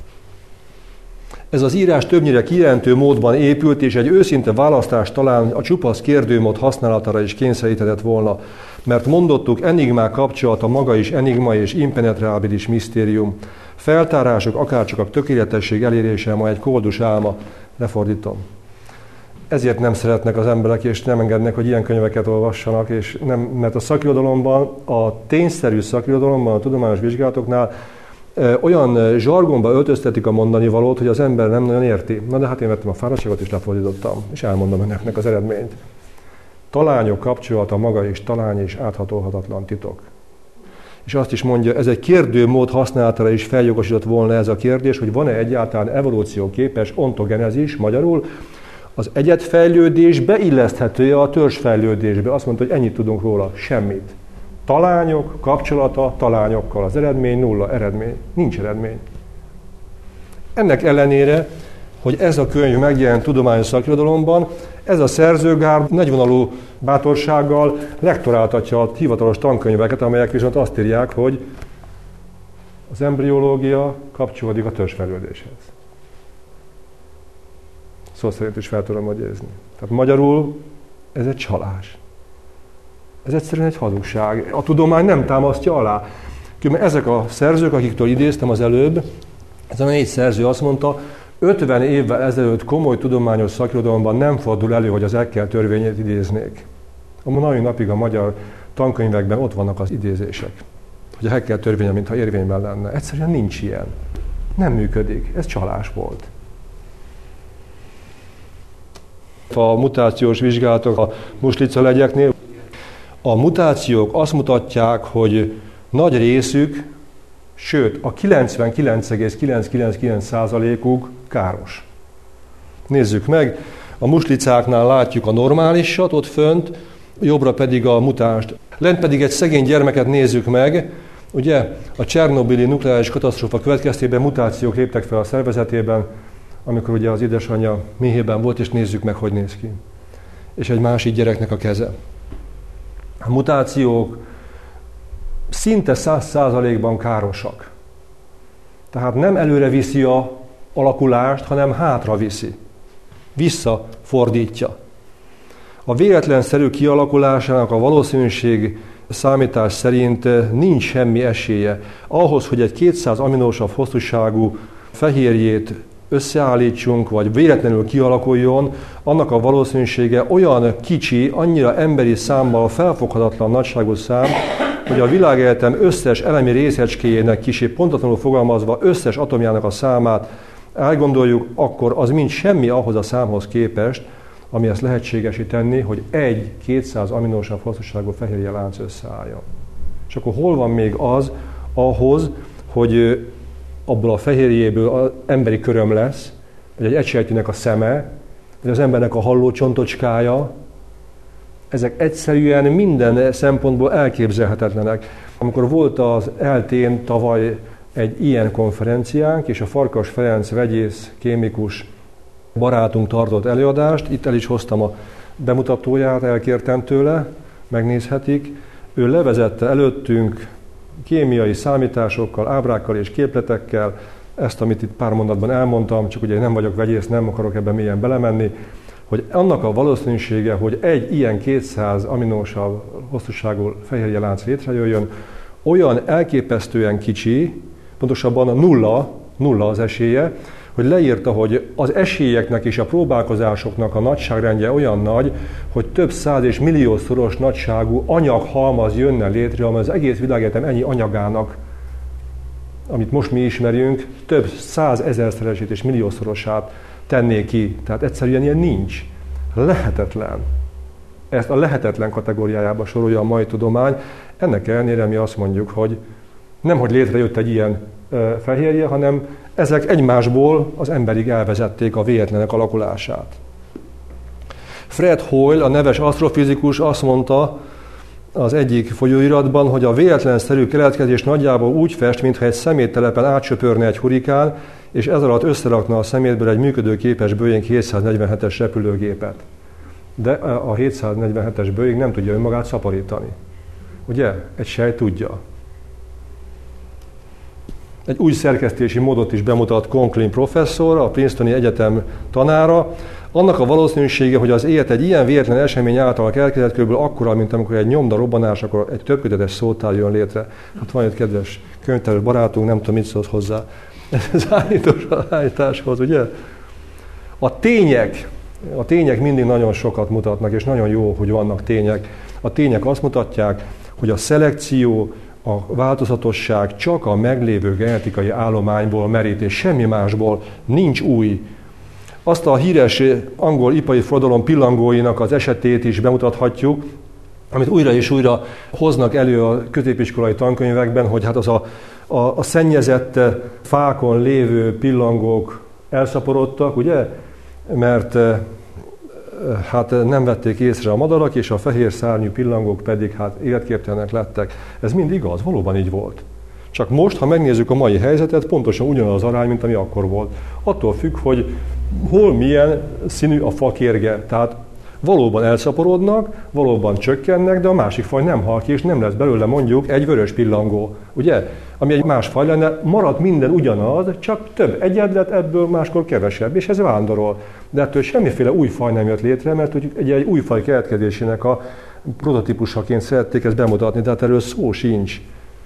Speaker 1: Ez az írás többnyire kijelentő módban épült, és egy őszinte választás talán a csupasz kérdőmód használatára is kényszeríthetett volna, mert mondottuk, enigmák kapcsolata maga is enigma és impenetrábilis misztérium. Feltárások, akárcsak a tökéletesség elérése ma egy koldus álma. Lefordítom. Ezért nem szeretnek az emberek, és nem engednek, hogy ilyen könyveket olvassanak, és nem, mert a szakirodalomban, a tényszerű szakirodalomban, a tudományos vizsgálatoknál olyan zsargonba öltöztetik a mondani valót, hogy az ember nem nagyon érti. Na de hát én vettem a fáradtságot és lefordítottam, és elmondom önöknek az eredményt. Talányok kapcsolata maga is talány és áthatolhatatlan titok. És azt is mondja, ez egy kérdőmód használatára is feljogosított volna ez a kérdés, hogy van-e egyáltalán evolúcióképes ontogenezis, magyarul az egyedfejlődés beilleszthető a törzsfejlődésbe. Azt mondta, hogy ennyit tudunk róla, semmit. Talányok, kapcsolata talányokkal. Az eredmény nulla eredmény. Nincs eredmény. Ennek ellenére, hogy ez a könyv megjelent tudományos szakirodalomban, ez a szerzőgár nagyvonalú bátorsággal lektoráltatja a hivatalos tankönyveket, amelyek viszont azt írják, hogy az embriológia kapcsolódik a törzsfejlődéshez. Szó szerint is fel tudom magyarázni. Tehát magyarul ez egy csalás. Ez egyszerűen egy hazugság. A tudomány nem támasztja alá. Ezek a szerzők, akiktől idéztem az előbb, ez a négy szerző azt mondta, ötven évvel ezelőtt komoly tudományos szakirodalomban nem fordul elő, hogy az Haeckel törvényét idéznék. A mai napig a magyar tankönyvekben ott vannak az idézések, hogy a Haeckel törvénye, mintha érvényben lenne. Egyszerűen nincs ilyen. Nem működik. Ez csalás volt. A mutációs vizsgálatok a muslica legyeknél, a mutációk azt mutatják, hogy nagy részük, sőt, a kilencvenkilenc egész kilencszázkilencvenkilenc százalékuk káros. Nézzük meg, a muslicáknál látjuk a normálisat ott fönt, jobbra pedig a mutást. Lent pedig egy szegény gyermeket nézzük meg, ugye a csernobili nukleáris katasztrófa következtében mutációk léptek fel a szervezetében, amikor ugye az édesanyja méhében volt, és nézzük meg, hogy néz ki. És egy másik gyereknek a keze. A mutációk szinte száz százalékban károsak. Tehát nem előre viszi a alakulást, hanem hátra viszi. Visszafordítja. A véletlenszerű kialakulásának a valószínűség számítás szerint nincs semmi esélye. Ahhoz, hogy egy kétszáz aminósav hosszúságú fehérjét összeállítsunk, vagy véletlenül kialakuljon, annak a valószínűsége olyan kicsi, annyira emberi számmal felfoghatatlan nagyságú szám, hogy a világegyetem összes elemi részecskéjének kicsi, pontatlanul fogalmazva összes atomjának a számát elgondoljuk, akkor az mind semmi ahhoz a számhoz képest, ami ezt lehetségesi tenni, hogy egy kétszáz aminósav hosszúságú fehérje lánc összeálljon. És akkor hol van még az ahhoz, hogy abból a fehérjéből az emberi köröm lesz, vagy egy egysejtűnek a szeme, vagy az embernek a hallócsontocskája. Ezek egyszerűen minden szempontból elképzelhetetlenek. Amikor volt az eltén tavaly egy ilyen konferenciánk, és a Farkas Ferenc vegyész, kémikus barátunk tartott előadást, itt el is hoztam a bemutatóját, elkértem tőle, megnézhetik. Ő levezette előttünk kémiai számításokkal, ábrákkal és képletekkel, ezt, amit itt pár mondatban elmondtam, csak ugye nem vagyok vegyész, nem akarok ebben mélyen belemenni, hogy annak a valószínűsége, hogy egy ilyen kétszáz aminósav hosszúságú fehérjelánc létrejöjjön, olyan elképesztően kicsi, pontosabban a nulla, nulla az esélye, hogy leírta, hogy az esélyeknek és a próbálkozásoknak a nagyságrendje olyan nagy, hogy több száz és milliószoros nagyságú anyaghalmaz jönne létre, amely az egész világegyetem ennyi anyagának, amit most mi ismerünk, több százezerszeresét és milliószorosát tenné ki. Tehát egyszerűen ilyen nincs. Lehetetlen. Ezt a lehetetlen kategóriájába sorolja a mai tudomány. Ennek ellenére mi azt mondjuk, hogy nemhogy létrejött egy ilyen ö, fehérje, hanem ezek egymásból az emberig elvezették a véletlenek alakulását. Fred Hoyle, a neves asztrofizikus azt mondta az egyik folyóiratban, hogy a véletlenszerű keletkezés nagyjából úgy fest, mintha egy szeméttelepen átsöpörne egy hurikán, és ez alatt összerakna a szemétből egy működőképes Boeing hétszáznegyvenhetes repülőgépet. De a hétszáznegyvenhetes Boeing nem tudja önmagát szaporítani. Ugye? Egy sejt tudja. Egy új szerkesztési módot is bemutat Conklin professzor, a Princetoni Egyetem tanára. Annak a valószínűsége, hogy az élet egy ilyen véletlen esemény által keletkezett, kb. Akkora, mint amikor egy nyomda robbanás, akkor egy többkötetes szótár jön létre. Hát van egy kedves könyvtáros barátunk, nem tudom, mit szólsz hozzá ez állításhoz, ugye? A tények, a tények mindig nagyon sokat mutatnak, és nagyon jó, hogy vannak tények. A tények azt mutatják, hogy a szelekció, a változatosság csak a meglévő genetikai állományból merít, és semmi másból nincs új. Azt a híres angol ipari forradalom pillangóinak az esetét is bemutathatjuk, amit újra és újra hoznak elő a középiskolai tankönyvekben, hogy hát az a, a, a szennyezett fákon lévő pillangók elszaporodtak, ugye? Mert hát nem vették észre a madarak, és a fehér szárnyú pillangók pedig hát életképtelenek lettek. Ez mind igaz, valóban így volt. Csak most, ha megnézzük a mai helyzetet, pontosan ugyanaz az arány, mint ami akkor volt. Attól függ, hogy hol milyen színű a fakérge. Tehát valóban elszaporodnak, valóban csökkennek, de a másik faj nem hal ki, és nem lesz belőle mondjuk egy vörös pillangó. Ugye? Ami egy más faj lenne, marad minden ugyanaz, csak több egyedlet, ebből máskor kevesebb, és ez vándorol. De ettől semmiféle új faj nem jött létre, mert egy, egy új faj keletkezésének a prototípusaként szerették ezt bemutatni, tehát erről szó sincs.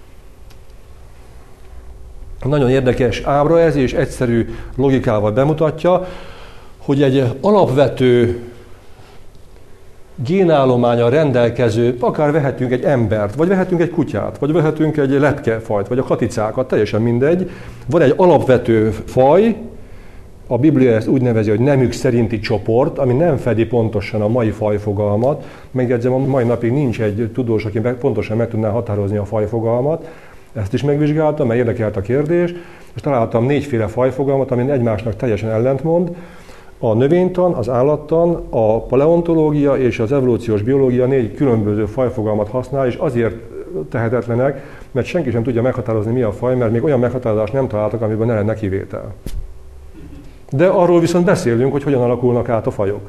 Speaker 1: Nagyon érdekes ábra ez, és egyszerű logikával bemutatja, hogy egy alapvető génállománnyal rendelkező, akár vehetünk egy embert, vagy vehetünk egy kutyát, vagy vehetünk egy letkefajt, vagy a katicákat, teljesen mindegy. Van egy alapvető faj, a Biblia ezt úgy nevezi, hogy nemük szerinti csoport, ami nem fedi pontosan a mai fajfogalmat. Megjegyzem, a mai napig nincs egy tudós, aki pontosan meg tudná határozni a fajfogalmat. Ezt is megvizsgáltam, mert érdekelt a kérdés, és találtam négyféle fajfogalmat, ami egymásnak teljesen ellentmond. A növénytan, az állattan, a paleontológia és az evolúciós biológia négy különböző fajfogalmat használ, és azért tehetetlenek, mert senki sem tudja meghatározni, mi a faj, mert még olyan meghatározást nem találtak, amiben ne lenne kivétel. De arról viszont beszélünk, hogy hogyan alakulnak át a fajok.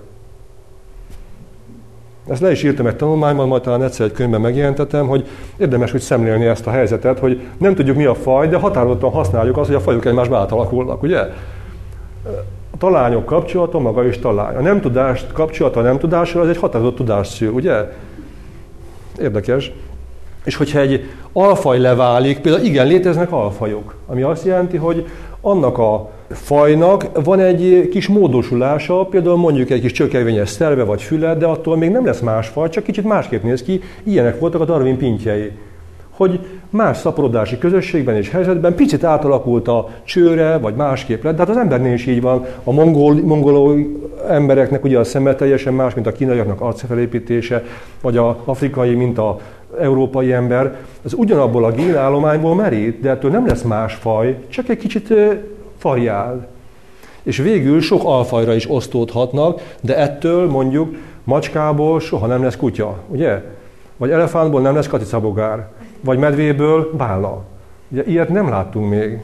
Speaker 1: Ezt le is írtam egy tanulmányban, majd talán egyszer egy könyvben megjelentetem, hogy érdemes úgy szemlélni ezt a helyzetet, hogy nem tudjuk, mi a faj, de határozottan használjuk azt, hogy a fajok egymásba átalakulnak, ugye? A talányok kapcsolata maga is talány. A nem tudás kapcsolata a nem tudással, az egy határozott tudásszűr, ugye? Érdekes. És hogyha egy alfaj leválik, például igen, léteznek alfajok, ami azt jelenti, hogy annak a fajnak van egy kis módosulása, például mondjuk egy kis csökevényes szerve vagy füle, de attól még nem lesz más faj, csak kicsit másképp néz ki. Ilyenek voltak a Darwin pintjei. Hogy más szaporodási közösségben és helyzetben picit átalakult a csőre, vagy másképp lett. De hát az embernél is így van. A mongol, mongoló embereknek ugye a szeme teljesen más, mint a kínaiaknak arcfelépítése, vagy az afrikai, mint az európai ember. Ez ugyanabból a génállományból merít, de ettől nem lesz más faj, csak egy kicsit variál. És végül sok alfajra is osztódhatnak, de ettől mondjuk macskából soha nem lesz kutya, ugye? Vagy elefántból nem lesz katicabogár, vagy medvéből bálna. Ugye ilyet nem láttunk még.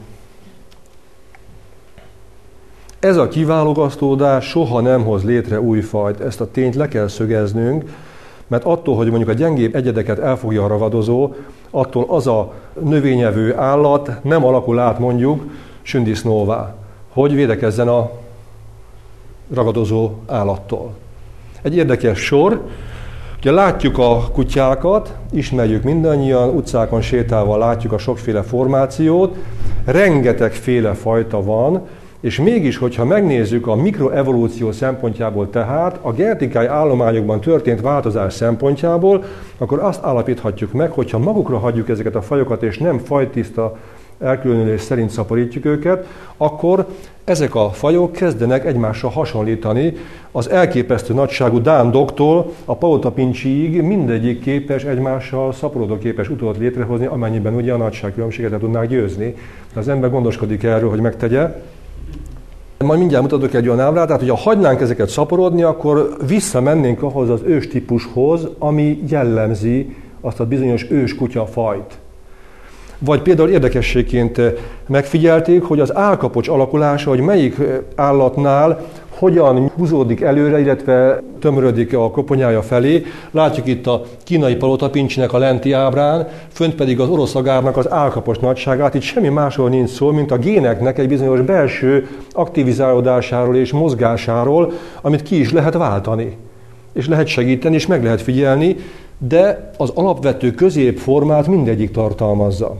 Speaker 1: Ez a kiválogatódás soha nem hoz létre új fajt. Ezt a tényt le kell szögeznünk, mert attól, hogy mondjuk a gyengébb egyedeket elfogja a ragadozó, attól az a növényevő állat nem alakul át mondjuk sündisznóvá, hogy védekezzen a ragadozó állattól. Egy érdekes sor, Ugye látjuk a kutyákat, ismerjük mindannyian, utcákon sétálva látjuk a sokféle formációt, rengetegféle fajta van, és mégis, hogyha megnézzük a mikroevolúció szempontjából tehát, a genetikai állományokban történt változás szempontjából, akkor azt állapíthatjuk meg, hogyha magukra hagyjuk ezeket a fajokat, és nem fajtiszta elkülönülés szerint szaporítjuk őket, akkor ezek a fajok kezdenek egymással hasonlítani. Az elképesztő nagyságú dándoktól a paotapincsiig mindegyik képes egymással szaporodóképes utót létrehozni, amennyiben ugye a nagyságkülönbséget tudnák győzni. Az ember gondoskodik erről, hogy megtegye. Majd mindjárt mutatok egy olyan ábrát, tehát hogyha hagynánk ezeket szaporodni, akkor visszamennénk ahhoz az őstípushoz, ami jellemzi azt a bizonyos ős kutyafajt. Vagy például érdekességként megfigyelték, hogy az állkapocs alakulása, hogy melyik állatnál hogyan húzódik előre, illetve tömörödik a koponyája felé. Látjuk itt a kínai palotapincsinek a lenti ábrán, fönt pedig az orosz agárnak az állkapocs nagyságát. Itt semmi másról nincs szó, mint a géneknek egy bizonyos belső aktivizálódásáról és mozgásáról, amit ki is lehet váltani. És lehet segíteni, és meg lehet figyelni, de az alapvető középformát mindegyik tartalmazza.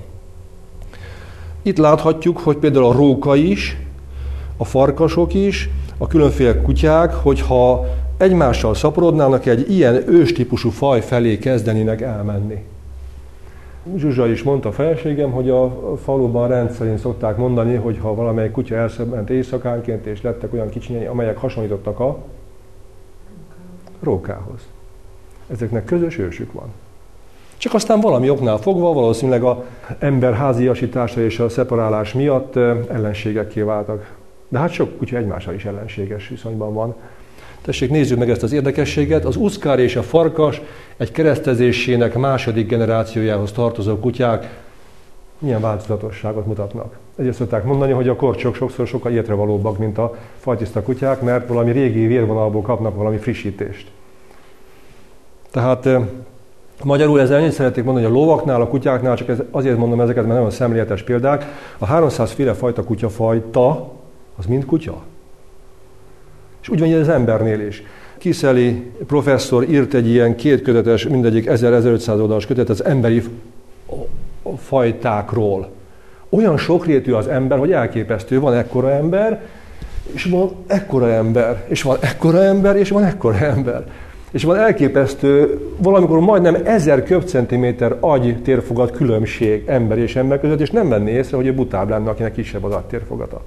Speaker 1: Itt láthatjuk, hogy például a róka is, a farkasok is, a különféle kutyák, hogyha egymással szaporodnának, egy ilyen őstípusú faj felé kezdenének elmenni. Zsuzsa is mondta a feleségem, hogy a faluban rendszerint szokták mondani, hogy ha valamelyik kutya elszement éjszakánként, és lettek olyan kicsinyei, amelyek hasonlítottak a rókához. Ezeknek közös ősük van. Csak aztán valami oknál fogva, valószínűleg az ember háziasítása és a szeparálás miatt ellenségekké váltak. De hát sok kutya egymással is ellenséges viszonyban van. Tessék, nézzük meg ezt az érdekességet. Az uszkár és a farkas egy keresztezésének második generációjához tartozó kutyák milyen változatosságot mutatnak. Ezért szokták mondani, hogy a korcsok sokszor sokkal ilyetre-valóbbak, mint a fajtiszta kutyák, mert valami régi vérvonalból kapnak valami frissítést. Tehát magyarul ezzel én szeretnék mondani, hogy a lovaknál, a kutyáknál, csak ez, azért mondom ezeket, mert nagyon szemléletes példák, a háromszáz féle fajta kutyafajta, az mind kutya. És úgy van, hogy az embernél is. Kiszeli professzor írt egy ilyen kétkötetes, mindegyik ezer-ezerötszáz oldalas kötet az emberi fajtákról. Olyan sokrétű az ember, hogy elképesztő. Van ekkora ember, és van ekkora ember, és van ekkora ember, és van ekkora ember. És van elképesztő, valamikor majdnem ezer köbcentiméter agy térfogat különbség ember és ember között, és nem venné észre, hogy ő butább lenne, akinek kisebb az agytérfogata.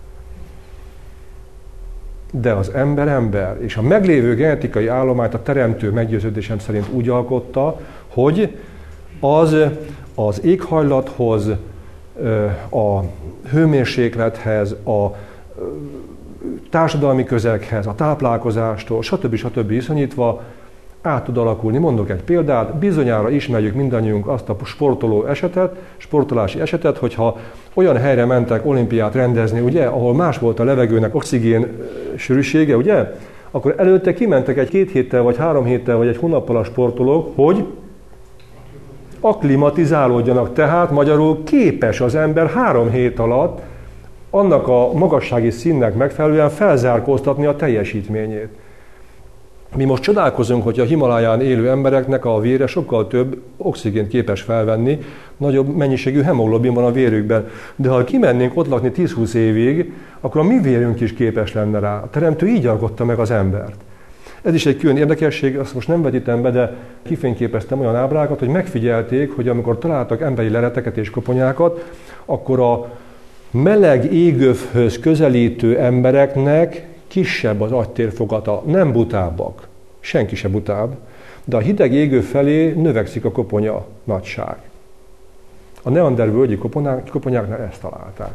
Speaker 1: De az ember ember, és a meglévő genetikai állományt a teremtő meggyőződésem szerint úgy alkotta, hogy az az éghajlathoz, a hőmérséklethez, a társadalmi közeghez, a táplálkozástól, stb. stb. Viszonyítva át tud alakulni. Mondok egy példát, bizonyára ismerjük mindannyiunk azt a sportoló esetet, sportolási esetet, hogyha olyan helyre mentek olimpiát rendezni, ugye, ahol más volt a levegőnek oxigén sűrűsége, ugye, akkor előtte kimentek egy két héttel, vagy három héttel, vagy egy hónappal a sportolók, hogy akklimatizálódjanak, tehát magyarul képes az ember három hét alatt annak a magassági színnek megfelelően felzárkóztatni a teljesítményét. Mi most csodálkozunk, hogy a Himaláján élő embereknek a vére sokkal több oxigént képes felvenni, nagyobb mennyiségű hemoglobin van a vérükben. De ha kimennénk ott lakni tíz-húsz évig, akkor a mi vérünk is képes lenne rá. A teremtő így alkotta meg az embert. Ez is egy külön érdekesség, azt most nem vetítem be, de kifényképeztem olyan ábrákat, hogy megfigyelték, hogy amikor találtak emberi leleteket és koponyákat, akkor a meleg égövhöz közelítő embereknek kisebb az agytérfogata, nem butábbak, senki se butább, de a hideg égő felé növekszik a koponya nagyság. A neander völgyi koponyák, koponyáknál ezt találták.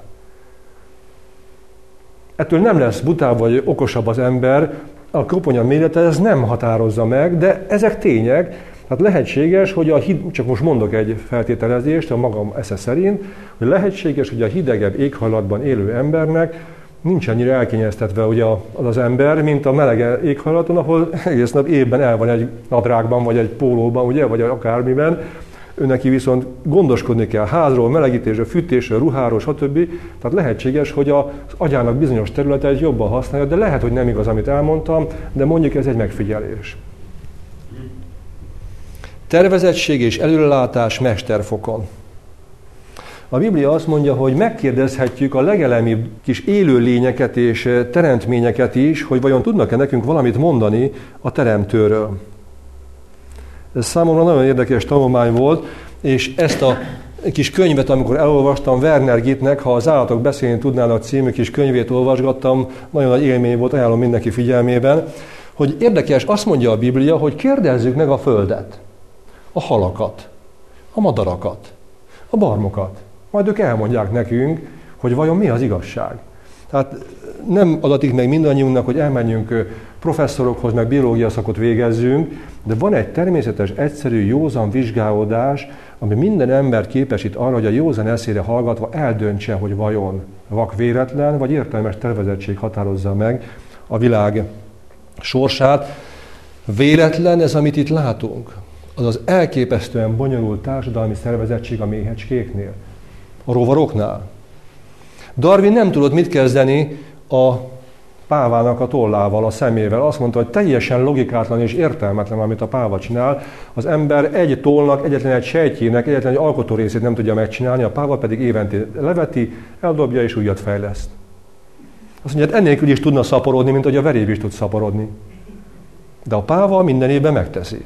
Speaker 1: Ettől nem lesz butább vagy okosabb az ember, a koponya mérete ez nem határozza meg, de ezek tények. Tehát lehetséges, hogy a hid, csak most mondok egy feltételezést a magam esze szerint, hogy lehetséges, hogy a hidegebb éghajlatban élő embernek nincs annyira elkényeztetve ugye az az ember, mint a meleg éghajlaton, ahol egész nap évben el van egy nadrágban, vagy egy pólóban, ugye, vagy akármiben. Őneki viszont gondoskodni kell házról, melegítésről, fűtésről, ruháról, stb. Tehát lehetséges, hogy az agyának bizonyos területeit jobban használja, de lehet, hogy nem igaz, amit elmondtam, de mondjuk ez egy megfigyelés. Tervezettség és előrelátás mesterfokon. A Biblia azt mondja, hogy megkérdezhetjük a legelemibb kis élőlényeket és teremtményeket is, hogy vajon tudnak-e nekünk valamit mondani a Teremtőről. Ez számomra nagyon érdekes tanulmány volt, és ezt a kis könyvet, amikor elolvastam Werner Gittnek, ha az állatok beszélni tudnának című kis könyvét olvasgattam, nagyon nagy élmény volt, ajánlom mindenki figyelmében, hogy érdekes, azt mondja a Biblia, hogy kérdezzük meg a földet, a halakat, a madarakat, a barmokat. Majd ők elmondják nekünk, hogy vajon mi az igazság. Tehát nem adatik meg mindannyiunknak, hogy elmenjünk professzorokhoz, meg biológia szakot végezzünk, de van egy természetes, egyszerű, józan vizsgálódás, ami minden embert képesít arra, hogy a józan eszére hallgatva eldöntse, hogy vajon vak véletlen, vagy értelmes tervezettség határozza meg a világ sorsát. Véletlen ez, amit itt látunk. Az az elképesztően bonyolult társadalmi szervezettség a méhecskéknél, a rovaroknál. Darwin nem tudott mit kezdeni a pávának a tollával, a szemével. Azt mondta, hogy teljesen logikátlan és értelmetlen, amit a páva csinál. Az ember egy tollnak, egyetlen egy sejtjének, egyetlen egy alkotórészét nem tudja megcsinálni, a páva pedig évente leveti, eldobja és újat fejleszt. Azt mondja, hogy ennélkül is tudna szaporodni, mint hogy a veréb is tud szaporodni. De a páva minden évben megteszi.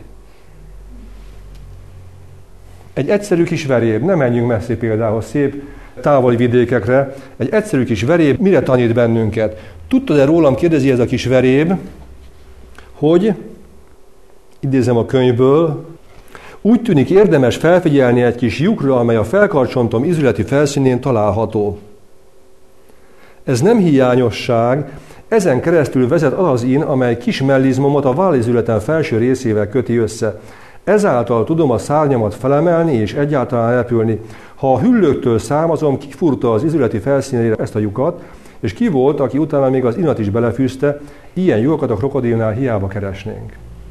Speaker 1: Egy egyszerű kis veréb, nem menjünk messzi például szép távoli vidékekre, egy egyszerű kis veréb mire tanít bennünket? Tudtad-e rólam, kérdezi ez a kis veréb, hogy, idézem a könyvből, úgy tűnik érdemes felfigyelni egy kis lyukra, amely a felkarcsontom izületi felszínén található. Ez nem hiányosság, ezen keresztül vezet az az ín, amely kis mellizmomat a vállizületen felső részével köti össze. Ezáltal tudom a szárnyamat felemelni és egyáltalán repülni. Ha a hüllőktől származom, kifúrta az izületi felszínére ezt a lyukat, és ki volt, aki utána még az inat is belefűzte, ilyen lyukakat a krokodilnál hiába keresnénk.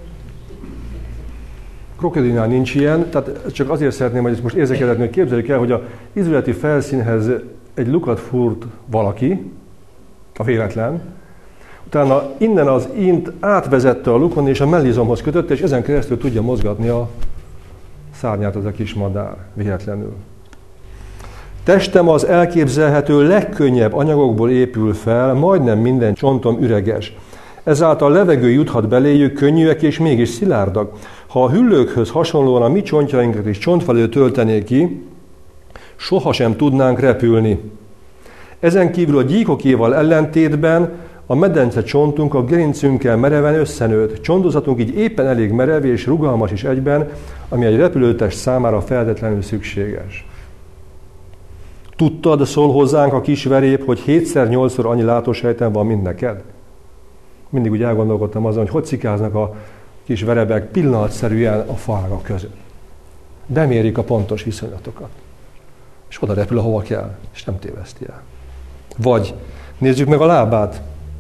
Speaker 1: Krokodilnál nincs ilyen, tehát csak azért szeretném, hogy ezt most érzékelhetni, hogy képzeljük el, hogy az izületi felszínhez egy lukat fúrt valaki, a véletlen, utána innen az int átvezette a lukon, és a mellizomhoz kötötte, és ezen keresztül tudja mozgatni a szárnyát az a kis madár, véletlenül. Testem az elképzelhető legkönnyebb anyagokból épül fel, majdnem minden csontom üreges. Ezáltal levegő juthat beléjük, könnyűek és mégis szilárdak. Ha a hüllőkhöz hasonlóan a mi csontjainkat is csontfelől töltenék ki, sohasem tudnánk repülni. Ezen kívül a gyíkokéval ellentétben a medence csontunk a gerincünkkel mereven összenőtt. Csontozatunk így éppen elég merev és rugalmas is egyben, ami egy repülőtest számára feltétlenül szükséges. Tudtad, szól hozzánk a kis verép, hogy hétszer, nyolcszor annyi látósejten van, mint neked? Mindig úgy elgondolkodtam azon, hogy hogy cikáznak a kis verebek pillanatszerűen a falak között. Bemérik a pontos viszonyatokat. És oda repül, ahova kell, és nem téveszti el. Vagy nézzük meg a lábát.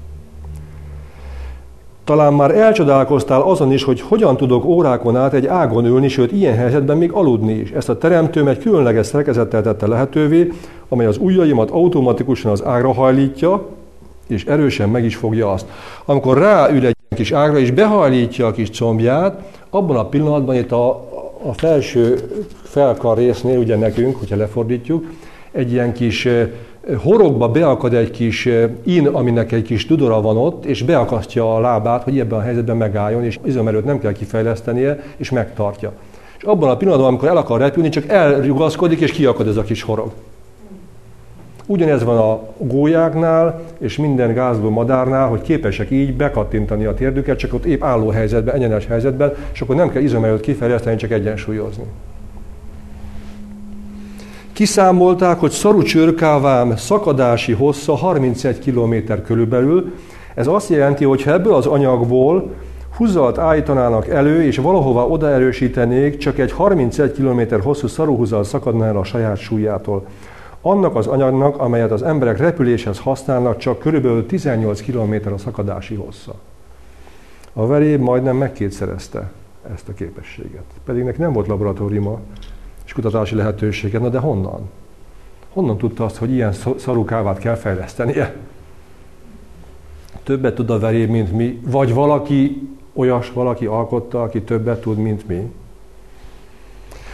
Speaker 1: Talán már elcsodálkoztál azon is, hogy hogyan tudok órákon át egy ágon ülni, sőt ilyen helyzetben még aludni is. Ezt a teremtőm egy különleges szerkezettel tette lehetővé, amely az ujjaimat automatikusan az ágra hajlítja, és erősen meg is fogja azt. Amikor ráül egy kis ágra, és behajlítja a kis combját, abban a pillanatban itt a, a felső felkar résznél, ugye nekünk, hogyha lefordítjuk, egy ilyen kis horogba beakad egy kis in, aminek egy kis tudora van ott, és beakasztja a lábát, hogy ebben a helyzetben megálljon, és izomerőt nem kell kifejlesztenie, és megtartja. És abban a pillanatban, amikor el akar repülni, csak elrugaszkodik, és kiakad ez a kis horog. Ugyanez van a gólyáknál, és minden gázló madárnál, hogy képesek így bekattintani a térdüket, csak ott épp álló helyzetben, egyenes helyzetben, és akkor nem kell izomerőt kifejleszteni, csak egyensúlyozni. Kiszámolták, hogy szarucsőrkávám szakadási hossza harmincegy kilométer körülbelül. Ez azt jelenti, hogy ha ebből az anyagból húzalt állítanának elő, és valahova odaerősítenék, csak egy harmincegy kilométer hosszú szaruhúzal szakadna el a saját súlyától. Annak az anyagnak, amelyet az emberek repüléshez használnak, csak körülbelül tizennyolc kilométer a szakadási hossza. A veréb majdnem megkétszerezte ezt a képességet. Pedig neki nem volt laboratóriuma és kutatási lehetősége. Na de honnan? Honnan tudta azt, hogy ilyen szarukávát kell fejlesztenie? Többet tud a veréb, mint mi, vagy valaki, olyas valaki alkotta, aki többet tud, mint mi.